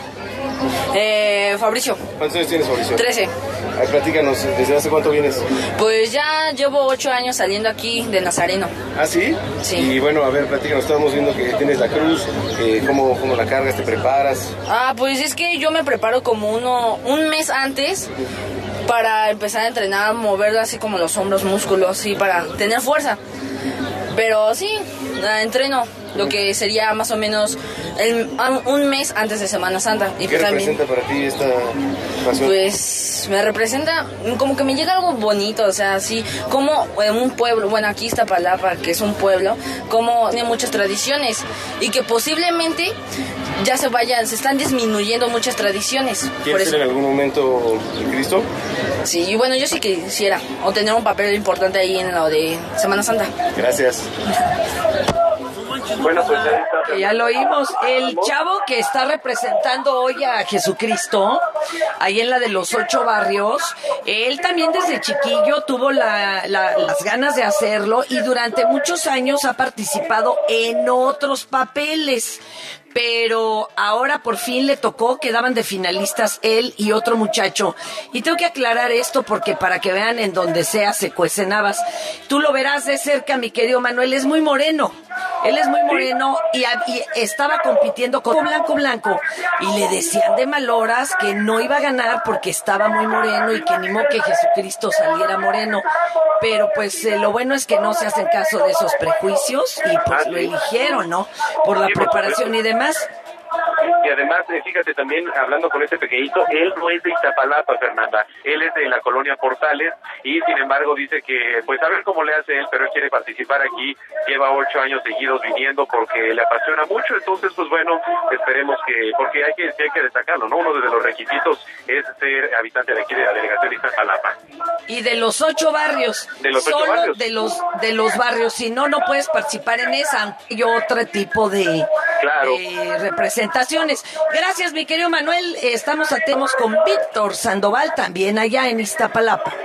Eh, Fabricio. ¿Cuántos años tienes, Fabricio? trece. Ay, platícanos, ¿desde hace cuánto vienes? Pues ya llevo ocho años saliendo aquí de Nazareno. ¿Ah, sí? Sí. Y bueno, a ver, platícanos, estábamos viendo que tienes la cruz, eh, ¿cómo, ¿cómo la cargas, te preparas? Ah, pues es que yo me preparo como uno, un mes antes para empezar a entrenar, mover así como los hombros, músculos, y para tener fuerza. Pero sí, entreno lo que sería más o menos el, un mes antes de Semana Santa. Y ¿Qué pues representa también, para ti esta pasión? pues me representa como que me llega algo bonito, o sea, así como en un pueblo, bueno, aquí Iztapalapa, que es un pueblo, como tiene muchas tradiciones y que posiblemente ya se vayan, se están disminuyendo muchas tradiciones. ¿Quieres ser en algún momento el Cristo? Sí, y bueno, yo sí quisiera, o tener un papel importante ahí en lo de Semana Santa. Gracias. Bueno, pues ya está. Ya lo oímos. El chavo que está representando hoy a Jesucristo, ahí en la de los ocho barrios, él también desde chiquillo tuvo la, la, las ganas de hacerlo y durante muchos años ha participado en otros papeles. Pero ahora por fin le tocó, quedaban de finalistas él y otro muchacho. Y tengo que aclarar esto porque para que vean en donde sea se cuecen habas. Tú lo verás de cerca, mi querido Manuel, es muy moreno. Él es muy moreno y, y estaba compitiendo con Blanco Blanco. Y le decían de maloras que no iba a ganar porque estaba muy moreno y que ni modo que Jesucristo saliera moreno. Pero pues eh, lo bueno es que no se hacen caso de esos prejuicios y pues lo eligieron, ¿no? Por la preparación y demás. Y además, eh, fíjate también, hablando con este pequeñito, él no es de Iztapalapa, Fernanda, él es de la colonia Portales y sin embargo dice que, pues a ver cómo le hace él, pero él quiere participar aquí, lleva ocho años seguidos viniendo porque le apasiona mucho, entonces pues bueno, esperemos que, porque hay que, hay que destacarlo, ¿no? Uno de los requisitos es ser habitante de aquí de la delegación de Iztapalapa. Y de los ocho barrios, de los ocho solo barrios. de los de los barrios, si no, no puedes participar en esa y otro tipo de, claro. de representaciones. Gracias, mi querido Manuel. Estamos atentos con Víctor Sandoval, también allá en Iztapalapa.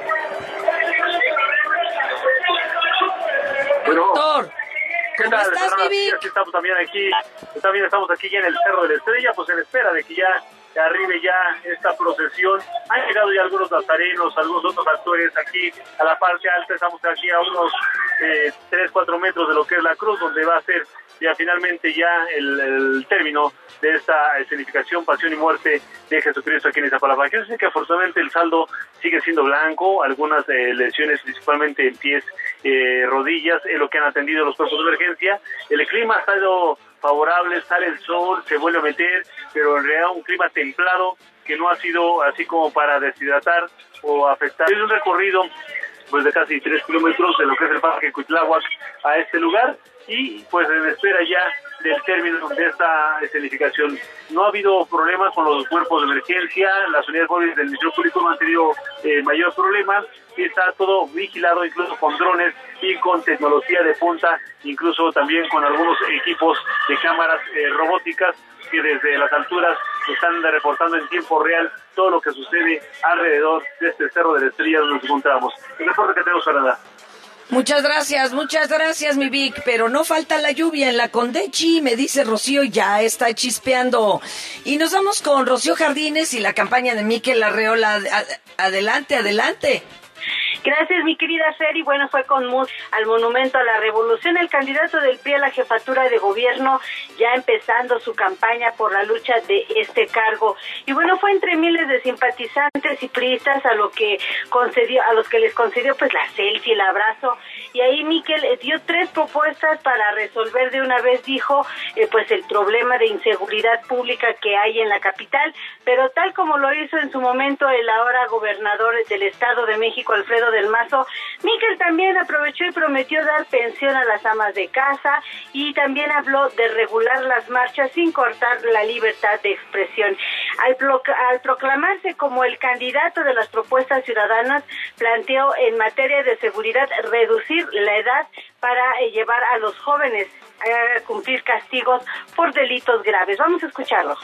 Bueno, Víctor, ¿qué ¿cómo tal? estás, Fernanda? mi Vic? Aquí estamos también aquí, también estamos aquí ya en el Cerro de la Estrella, pues en espera de que ya arribe ya esta procesión. Han llegado ya algunos nazarenos, algunos otros actores aquí a la parte alta. Estamos aquí a unos eh, tres, cuatro metros de lo que es la cruz, donde va a ser ya finalmente ya el, el término de esta escenificación, pasión y muerte de Jesucristo aquí en Iztapalapa. Quiero decir que afortunadamente el saldo sigue siendo blanco, algunas eh, lesiones principalmente en pies, eh, rodillas, es lo que han atendido los cuerpos de emergencia. El clima ha estado favorable, sale el sol, se vuelve a meter, pero en realidad un clima templado que no ha sido así como para deshidratar o afectar. Es un recorrido pues de casi tres kilómetros de lo que es el Parque Cuitláhuac a este lugar y pues en espera ya del término de esta escenificación. No ha habido problemas con los cuerpos de emergencia, las unidades móviles del Ministerio Público no han tenido eh, mayor problema, y está todo vigilado incluso con drones y con tecnología de punta, incluso también con algunos equipos de cámaras eh, robóticas que desde las alturas están reportando en tiempo real todo lo que sucede alrededor de este Cerro de la Estrella donde nos encontramos. El reporte que tenemos para dar. Muchas gracias, muchas gracias, mi Vic, pero no falta la lluvia en la Condechi, me dice Rocío, ya está chispeando. Y nos vamos con Rocío Jardines y la campaña de Miquel Arreola. Adelante, adelante. Gracias, mi querida Fer, y bueno, fue con mus al Monumento a la Revolución. El candidato del P R I a la jefatura de gobierno ya empezando su campaña por la lucha de este cargo. Y bueno, fue entre miles de simpatizantes y priistas a lo que concedió, a los que les concedió pues la selfie, el abrazo. Y ahí Miquel dio tres propuestas para resolver de una vez, dijo, eh, pues el problema de inseguridad pública que hay en la capital, pero tal como lo hizo en su momento el ahora gobernador del Estado de México, Alfredo del Mazo, Miquel también aprovechó y prometió dar pensión a las amas de casa y también habló de regular las marchas sin cortar la libertad de expresión. Al, pro- al proclamarse como el candidato de las propuestas ciudadanas, planteó en materia de seguridad reducir la edad para eh, llevar a los jóvenes a cumplir castigos por delitos graves. Vamos a escucharlos.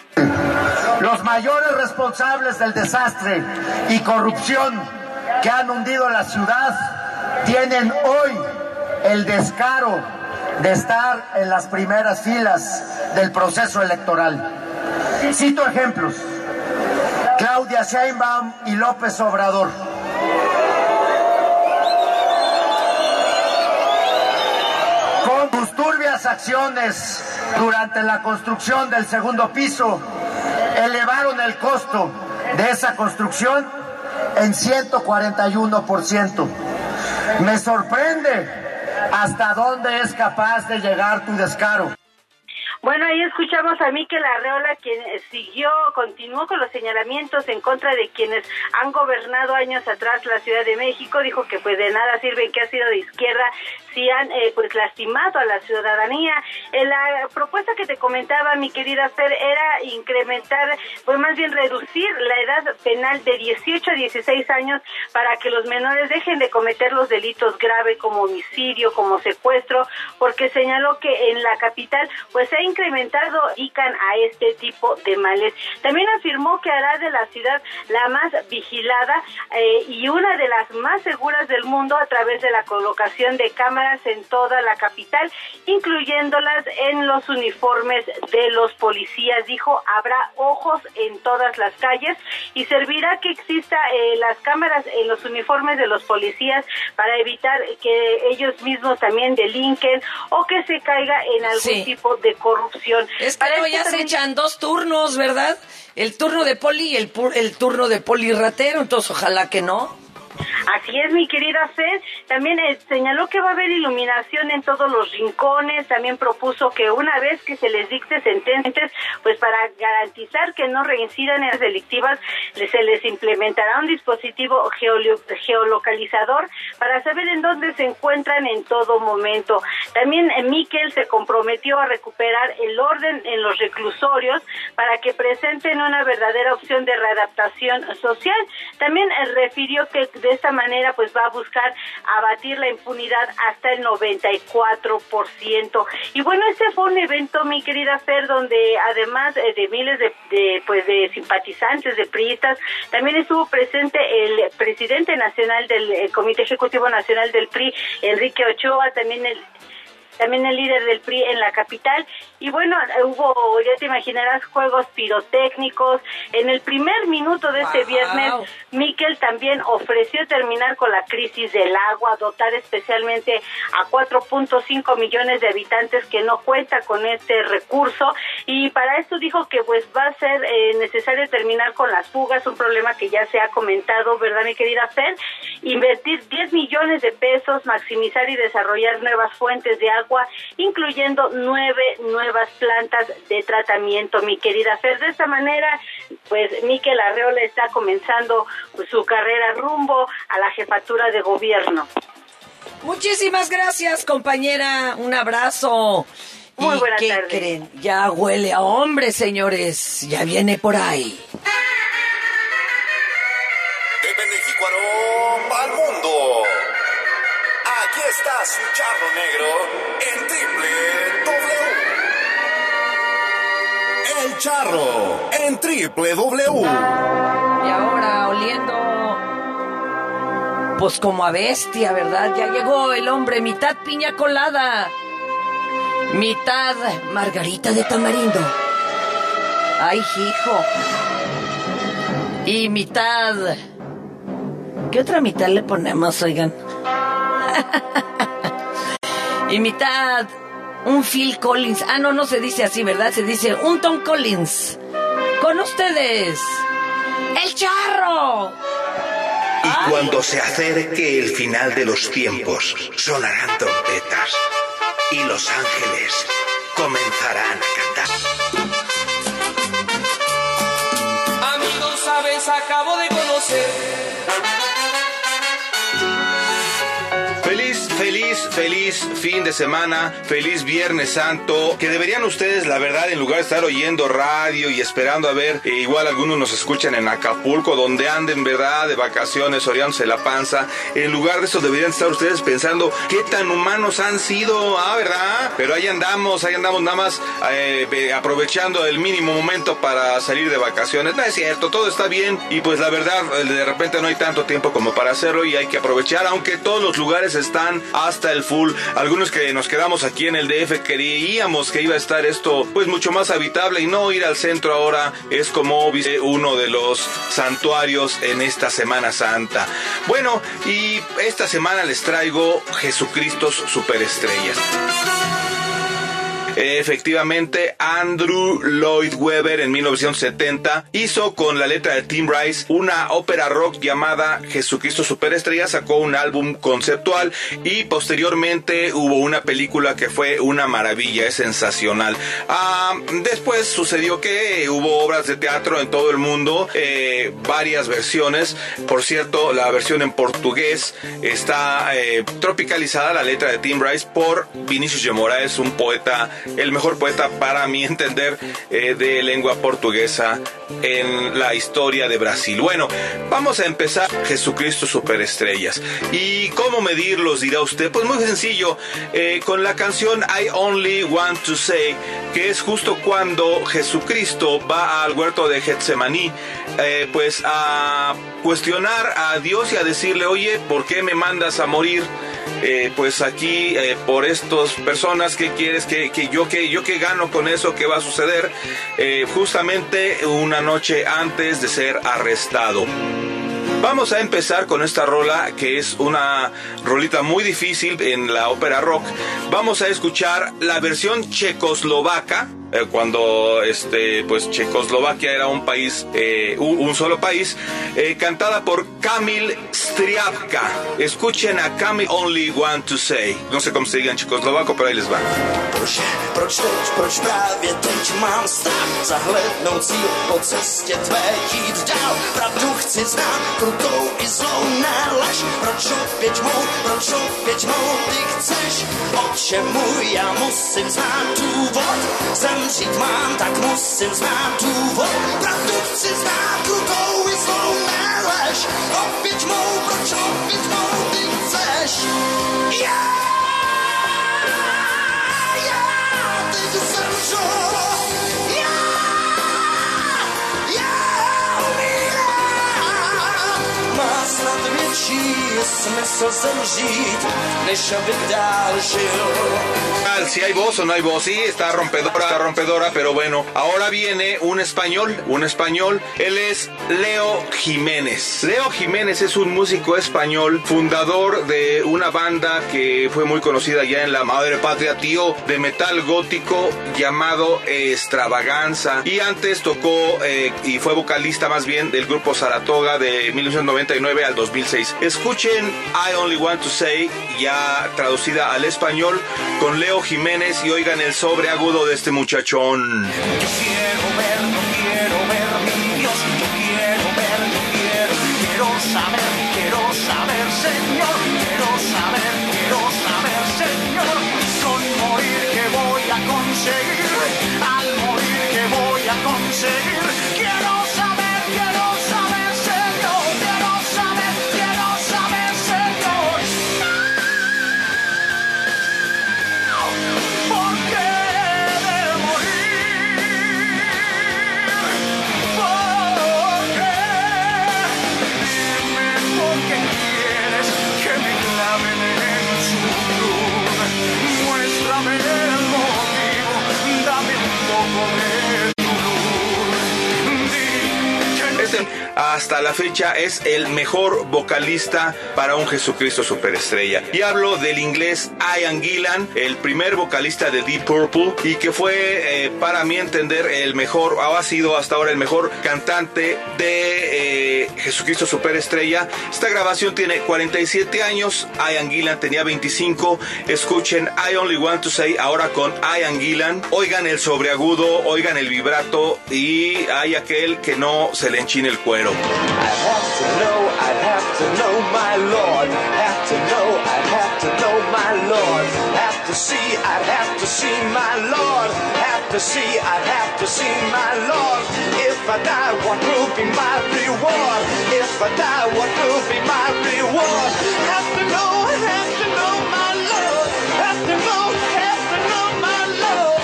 Los mayores responsables del desastre y corrupción que han hundido la ciudad tienen hoy el descaro de estar en las primeras filas del proceso electoral. Cito ejemplos: Claudia Sheinbaum y López Obrador. Con sus turbias acciones durante la construcción del segundo piso, elevaron el costo de esa construcción en ciento cuarenta y uno por ciento. Me sorprende hasta dónde es capaz de llegar tu descaro. Bueno, ahí escuchamos a Mikel Arreola, quien siguió, continuó con los señalamientos en contra de quienes han gobernado años atrás la Ciudad de México. Dijo que pues de nada sirve que ha sido de izquierda si han eh, pues lastimado a la ciudadanía. Eh, la propuesta que te comentaba, mi querida Fer, era incrementar, pues más bien reducir la edad penal de dieciocho a dieciséis años para que los menores dejen de cometer los delitos graves como homicidio, como secuestro, porque señaló que en la capital pues se ha incrementado dedican a este tipo de males. También afirmó que hará de la ciudad la más vigilada eh, y una de las más seguras del mundo a través de la colocación de cámaras en toda la capital, incluyéndolas en los uniformes de los policías. Dijo, habrá ojos en todas las calles y servirá que exista eh, las cámaras en los uniformes de los policías para evitar que ellos mismos también delinquen o que se caiga en algún sí. tipo de corrupción. Es que no, ya también se echan dos turnos, ¿verdad? El turno de poli y el, el turno de poli ratero, entonces ojalá que no. Así es, mi querida Fer. También eh, señaló que va a haber iluminación en todos los rincones. También propuso que una vez que se les dicte sentencias, pues para garantizar que no reincidan en las delictivas, se les implementará un dispositivo geolo- geolocalizador para saber en dónde se encuentran en todo momento. También eh, Mikel se comprometió a recuperar el orden en los reclusorios para que presenten una verdadera opción de readaptación social. También eh, refirió que de esta manera pues va a buscar abatir la impunidad hasta el noventa y cuatro por ciento. Y bueno, este fue un evento, mi querida Fer, donde además de, de miles de, de pues de simpatizantes, de priistas, también estuvo presente el presidente nacional del el Comité Ejecutivo Nacional del P R I, Enrique Ochoa, también el también el líder del P R I en la capital. Y bueno, hubo, ya te imaginarás, juegos pirotécnicos. En el primer minuto de este wow. viernes, Mikel también ofreció terminar con la crisis del agua, dotar especialmente a cuatro punto cinco millones de habitantes que no cuenta con este recurso. Y para esto dijo que pues va a ser eh, necesario terminar con las fugas, un problema que ya se ha comentado, ¿verdad, mi querida Fer? Invertir diez millones de pesos, maximizar y desarrollar nuevas fuentes de agua, incluyendo nueve nuevas plantas de tratamiento, mi querida Fer. De esta manera, pues Mikel Arreola está comenzando pues, su carrera rumbo a la jefatura de gobierno. Muchísimas gracias, compañera. Un abrazo. Muy buena tarde. ¿Qué creen? Ya huele a hombre, señores. Ya viene por ahí. De México al mundo. Aquí está su charro negro en Triple W. El charro en Triple W. Y ahora oliendo pues como a bestia, ¿verdad? Ya llegó el hombre, mitad piña colada, mitad margarita de tamarindo. Ay, hijo. Y mitad... ¿Qué otra mitad le ponemos, oigan? Y mitad un Phil Collins. Ah, no, no se dice así, ¿verdad? Se dice un Tom Collins. Con ustedes, el charro. Y Ay. Cuando se acerque el final de los tiempos, sonarán trompetas y los ángeles comenzarán a cantar. Amigos, sabes, acabo de conocer. Feliz, feliz feliz, feliz fin de semana, feliz Viernes Santo, que deberían ustedes, la verdad, en lugar de estar oyendo radio y esperando a ver, eh, igual algunos nos escuchan en Acapulco, donde anden, ¿verdad?, de vacaciones, oreándose la panza, en lugar de eso deberían estar ustedes pensando qué tan humanos han sido, ah, ¿verdad? Pero ahí andamos, ahí andamos nada más eh, aprovechando el mínimo momento para salir de vacaciones. No es cierto, todo está bien y pues la verdad, de repente no hay tanto tiempo como para hacerlo y hay que aprovechar, aunque todos los lugares están hasta el full. Algunos que nos quedamos aquí en el D F creíamos que iba a estar esto pues mucho más habitable y no, ir al centro ahora es como uno de los santuarios en esta Semana Santa. Bueno, y esta semana les traigo Jesucristos Superestrellas. Efectivamente, Andrew Lloyd Webber en mil novecientos setenta hizo con la letra de Tim Rice una ópera rock llamada Jesucristo Superestrella, sacó un álbum conceptual y posteriormente hubo una película que fue una maravilla, es sensacional. Ah, después sucedió que hubo obras de teatro en todo el mundo, eh, varias versiones. Por cierto, la versión en portugués está eh, tropicalizada, la letra de Tim Rice, por Vinícius de Moraes, un poeta, el mejor poeta para mi entender eh, de lengua portuguesa en la historia de Brasil. Bueno, vamos a empezar Jesucristo Superestrellas. ¿Y cómo medirlos, dirá usted? Pues muy sencillo, eh, con la canción I Only Want to Say, que es justo cuando Jesucristo va al huerto de Getsemaní, eh, pues a cuestionar a Dios y a decirle, oye, ¿por qué me mandas a morir? Eh, pues aquí eh, por estas personas, ¿qué quieres? que, que yo que yo que gano con eso? ¿Qué va a suceder? Eh, justamente una noche antes de ser arrestado. Vamos a empezar con esta rola, que es una rolita muy difícil en la ópera rock. Vamos a escuchar la versión checoslovaca, eh, cuando este, pues Checoslovaquia era un país, eh, un, un solo país, eh, cantada por Kamil Striapka. Escuchen a Kamil Only Want to Say. No sé cómo se diga en checoslovaco, pero ahí les va. Proč, proč teď, proč právě teď mám strach zahlednout cíl po cestě tvé jít dál. Pravdu chci znát, krutou i zlou nálaž. Proč opět mou, proč opět mou ty chceš? Oče můj, já musím znát důvod. Zemřít mám, tak musím znát důvod. Pravdu chci znát, krutou i zlou nálaž. Opět mou, proč opět mou ty chceš? Já! Má snad větší smysl zemřít, než abych dál žil. Si hay voz o no hay voz, sí, está rompedora, está rompedora, pero bueno, ahora viene un español, un español, él es Leo Jiménez. Leo Jiménez es un músico español, fundador de una banda que fue muy conocida ya en la madre patria, tío, de metal gótico llamado Extravaganza, y antes tocó eh, y fue vocalista más bien del grupo Saratoga de mil novecientos noventa y nueve al dos mil seis. Escuchen I Only Want to Say, ya traducida al español, con Leo Jiménez, y oigan el sobreagudo de este muchachón. Yo quiero ver, no quiero ver, mi Dios, yo quiero ver, yo quiero, quiero saber, quiero saber, Señor, quiero saber, quiero saber, Señor, con morir que voy a conseguir, al morir que voy a conseguir, quiero saber, quiero saber, Señor, quiero saber, quiero saber, Señor. ¿Por qué de morir? ¿Por qué? Dime por qué quieres que me claven en su cruz. Muéstrame el motivo, dame un poco de tu luz. Di que Este, hasta la fecha, es el mejor vocalista para un Jesucristo Superestrella. Y hablo del inglés Ian Gillan, el primer vocalista de Deep Purple, y que fue, eh, para mi entender, el mejor, o ha sido hasta ahora el mejor cantante de eh, Jesucristo Superestrella. Esta grabación tiene cuarenta y siete años, Ian Gillan tenía veinticinco. Escuchen I Only Want to Say ahora con Ian Gillan. Oigan el sobreagudo, oigan el vibrato, y hay aquel que no se le enchine el cuero. I'd have to know, I'd have to know, my Lord. Have to know, I'd have to know, my Lord. Lord. Have to see, I'd have to see my Lord. Have to see, I'd have to see my Lord. If I die, what will be my reward? If I die, what will be my reward? Have to know, have to know my Lord. Have to know, have to know my Lord.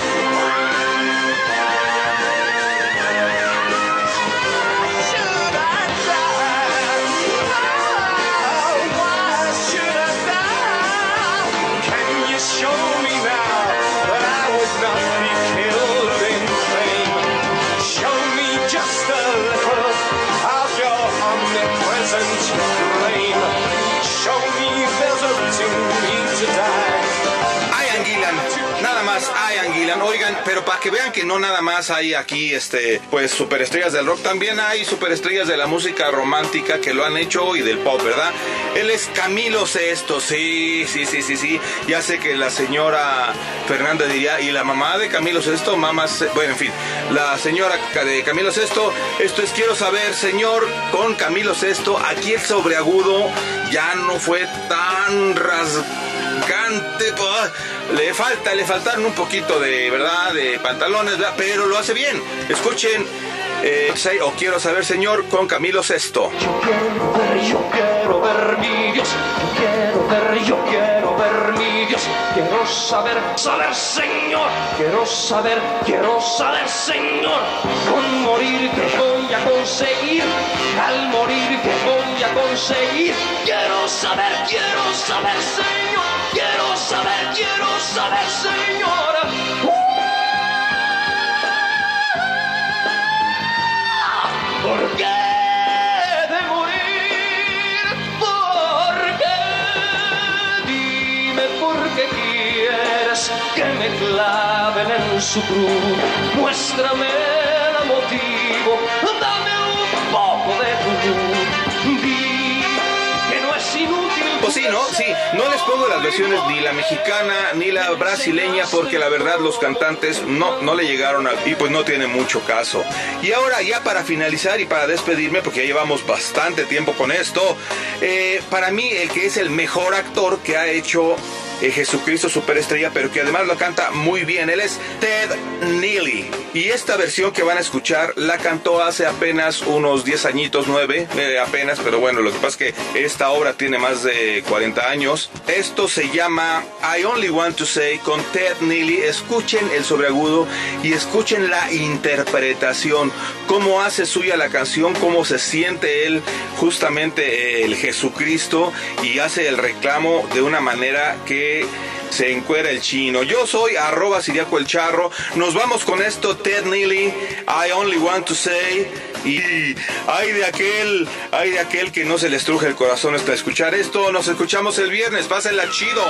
Should I die? Oh, why should I die? Can you show me now that I would not be killed in vain? Show me just a little of your omnipresent reign. Show me there's a reason me to die. Ian Gillan, nada más Ian Gillan. Oigan, pero para que vean que no nada más hay aquí, este, pues superestrellas del rock, también hay superestrellas de la música romántica que lo han hecho y del pop, ¿verdad? Él es Camilo Sesto, sí, sí, sí, sí, sí. Ya sé que la señora Fernanda diría, ¿y la mamá de Camilo Sesto? Mamá, bueno, en fin, la señora de Camilo Sesto, esto es Quiero Saber, Señor, con Camilo Sesto. Aquí el sobreagudo ya no fue tan rasgante, le falta, le faltaron un poquito de, ¿verdad?, de pantalones, ¿verdad?, pero lo hace bien. Escuchen, eh, o Quiero Saber, Señor, con Camilo Sesto. Yo quiero ver, yo quiero ver mi Dios. Yo quiero ver, yo quiero ver mi Dios. Quiero saber, saber, Señor. Quiero saber, quiero saber, Señor. Con morir que voy a conseguir. Al morir que voy a conseguir. Quiero saber, quiero saber, Señor. Quiero saber, quiero saber, Señor. ¿Por qué de morir? ¿Por qué? Dime por qué quieres que me claven en su cruz. Muéstrame el motivo, dame un poco de tu luz. Di que no es inútil. Pues sí, ¿no? Sí, no les pongo las versiones ni la mexicana ni la brasileña porque la verdad los cantantes no, no le llegaron a, y pues no tiene mucho caso. Y ahora ya para finalizar y para despedirme, porque ya llevamos bastante tiempo con esto, eh, para mí el que es el mejor actor que ha hecho eh, Jesucristo Superestrella, pero que además lo canta muy bien, él es Ted Neely. Y esta versión que van a escuchar la cantó hace apenas unos diez añitos, nueve, eh, apenas, pero bueno, lo que pasa es que esta obra tiene más de cuarenta años. Esto se llama I Only Want to Say con Ted Neely. Escuchen el sobreagudo y escuchen la interpretación, cómo hace suya la canción, cómo se siente él, justamente el Jesucristo, y hace el reclamo de una manera que se encuera el chino. Yo soy arroba Siriaco el Charro. Nos vamos con esto, Ted Neely, I Only Want to Say. Y hay de aquel, hay de aquel que no se le estruje el corazón hasta escuchar esto. Nos escuchamos el viernes, pásenla chido.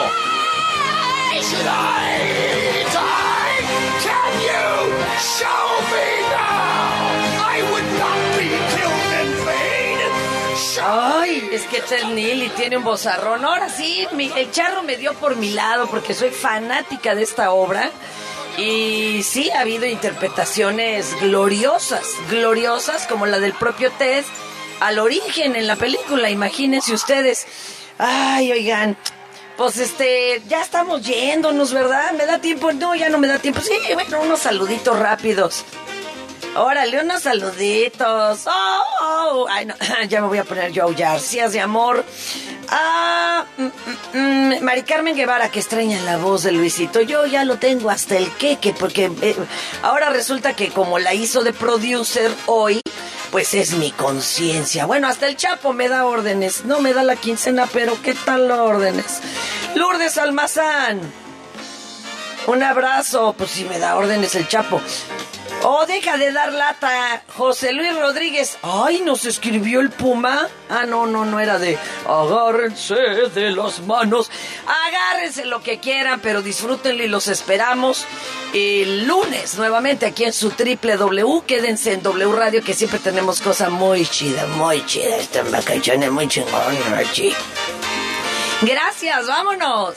Ay, es que Ted Neely tiene un vozarrón. Ahora sí, mi, el Charro me dio por mi lado porque soy fanática de esta obra. Y sí, ha habido interpretaciones gloriosas, gloriosas, como la del propio Ted al origen en la película, imagínense ustedes. Ay, oigan, pues este, ya estamos yéndonos, ¿verdad? ¿Me da tiempo? No, ya no me da tiempo. Sí, bueno, unos saluditos rápidos. Órale, unos saluditos. Oh, oh. Ay, no, ya me voy a poner yo a aullar. Cías de amor. Ah, mm, mm, Mari Carmen Guevara, que extraña la voz de Luisito. Yo ya lo tengo hasta el queque, porque eh, ahora resulta que como la hizo de producer hoy, pues es mi conciencia. Bueno, hasta el Chapo me da órdenes. No me da la quincena, pero ¿qué tal órdenes? Lourdes Almazán. Un abrazo. Pues si me da órdenes el Chapo. Oh, deja de dar lata, José Luis Rodríguez. Ay, ¿nos escribió el Puma? Ah, no, no, no era de agárrense de las manos. Agárrense lo que quieran, pero disfrútenlo y los esperamos el lunes nuevamente aquí en su triple W. Quédense en W Radio, que siempre tenemos cosas muy chidas, muy chidas. Están vacaciones muy chingonas aquí. Gracias, vámonos.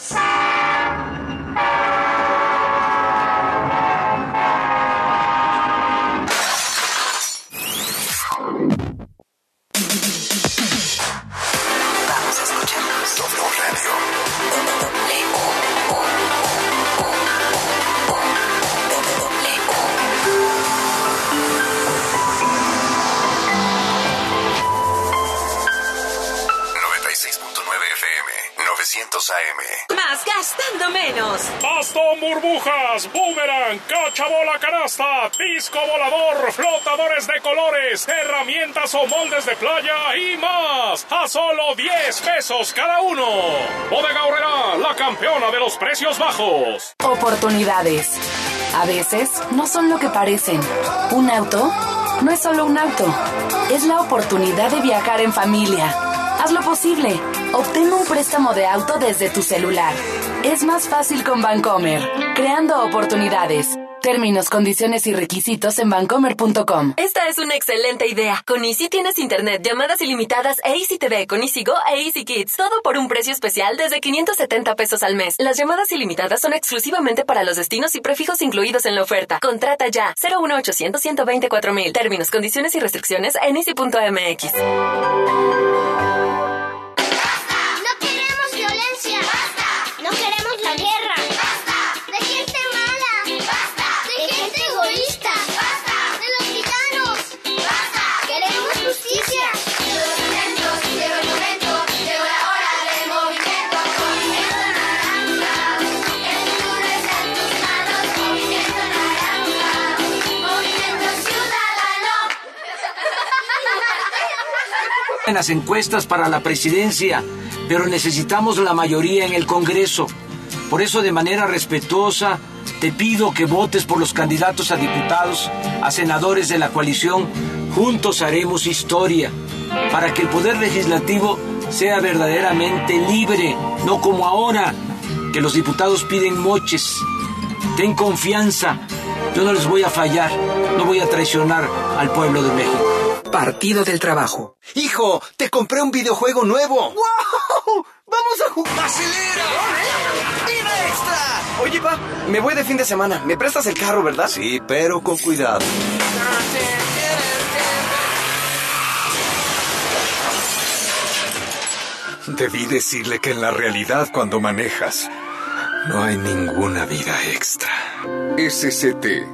Vamos a escucharnos. W Radio. novecientos A M. Más gastando menos. Bastón, burbujas, boomerang, cachabola, canasta, disco volador, flotadores de colores, herramientas o moldes de playa y más. A solo diez pesos cada uno. Bodega Aurrerá, la campeona de los precios bajos. Oportunidades. A veces no son lo que parecen. Un auto no es solo un auto. Es la oportunidad de viajar en familia. Hazlo posible. Obtén un préstamo de auto desde tu celular. Es más fácil con Bancomer. Creando oportunidades. Términos, condiciones y requisitos en bancomer punto com. Esta es una excelente idea. Con Easy tienes internet, llamadas ilimitadas e Easy T V con Easy Go e Easy Kids. Todo por un precio especial desde quinientos setenta pesos al mes. Las llamadas ilimitadas son exclusivamente para los destinos y prefijos incluidos en la oferta. Contrata ya. cero uno ochocientos, ciento veinticuatro mil. Términos, condiciones y restricciones en easy punto m x. En las encuestas para la presidencia, pero necesitamos la mayoría en el Congreso. Por eso, de manera respetuosa, te pido que votes por los candidatos a diputados, a senadores de la coalición. Juntos haremos historia para que el Poder Legislativo sea verdaderamente libre, no como ahora, que los diputados piden moches. Ten confianza, yo no les voy a fallar, no voy a traicionar al pueblo de México. Partido del Trabajo. Hijo, te compré un videojuego nuevo. ¡Wow! ¡Vamos a jugar! ¡Acelera! ¡Vida extra! Oye, pa, me voy de fin de semana. ¿Me prestas el carro, verdad? Sí, pero con cuidado. Debí decirle que en la realidad, cuando manejas, no hay ninguna vida extra. S C T.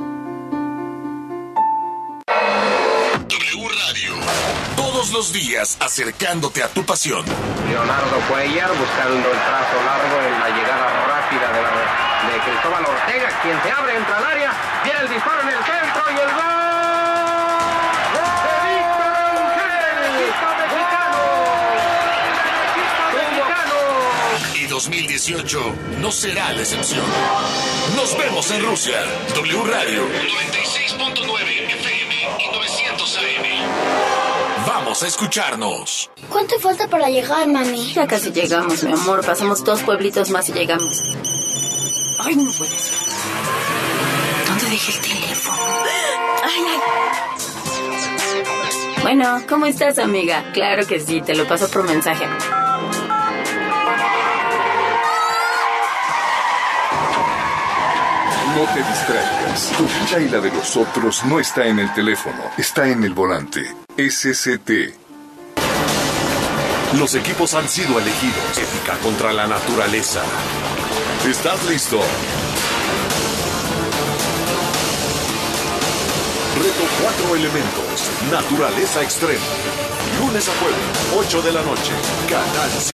Todos los días acercándote a tu pasión. Leonardo Cuellar buscando el trazo largo en la llegada rápida de, la, de Cristóbal Ortega, quien se abre, entra al área, viene el disparo en el centro y el gol de Víctor Ángel, mexicano. Y dos mil dieciocho no será la excepción. Nos vemos en Rusia. W Radio noventa y seis punto nueve F M y novecientos A M. Vamos a escucharnos. ¿Cuánto falta para llegar, mami? Ya casi llegamos, mi amor. Pasamos dos pueblitos más y llegamos. Ay, no puede ser. ¿Dónde dejé el teléfono? Ay, ay. Bueno, ¿cómo estás, amiga? Claro que sí, te lo paso por mensaje. No te distraigas. Tu vida y la de los otros no está en el teléfono, está en el volante. S C T. Los equipos han sido elegidos. Ética contra la naturaleza. ¿Estás listo? Reto cuatro elementos. Naturaleza extrema. Lunes a jueves, ocho de la noche. Canal